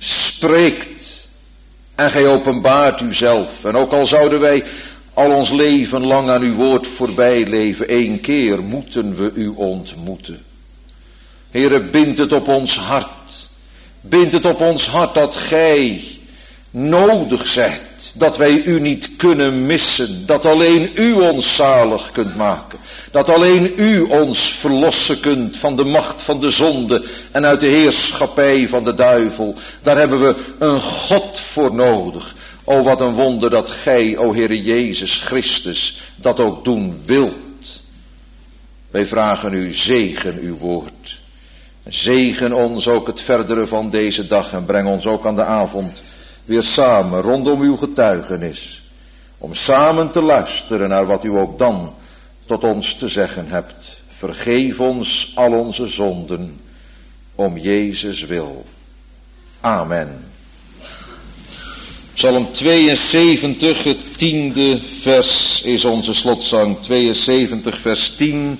spreekt en gij openbaart uzelf. En ook al zouden wij al ons leven lang aan uw woord voorbij leven, één keer moeten we u ontmoeten. Heere, bind het op ons hart. Bind het op ons hart dat gij nodig zijt, dat wij u niet kunnen missen, dat alleen u ons zalig kunt maken, dat alleen u ons verlossen kunt van de macht van de zonde en uit de heerschappij van de duivel. Daar hebben we een God voor nodig. O, wat een wonder dat gij, o Heere Jezus Christus, dat ook doen wilt. Wij vragen u, zegen uw woord. Zegen ons ook het verdere van deze dag en breng ons ook aan de avond weer samen rondom uw getuigenis, om samen te luisteren naar wat u ook dan tot ons te zeggen hebt. Vergeef ons al onze zonden, om Jezus wil. Amen. Psalm tweeënzeventig, het tiende vers is onze slotzang. tweeënzeventig, vers tien.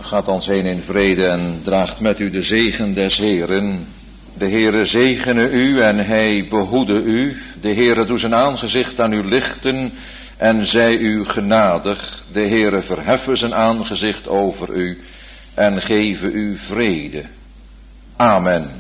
gaat ons heen in vrede en draagt met u de zegen des Heeren. De Heere zegene u en hij behoede u. De Heere doe zijn aangezicht aan u lichten en zij u genadig. De Heere verheffen zijn aangezicht over u en geven u vrede. Amen.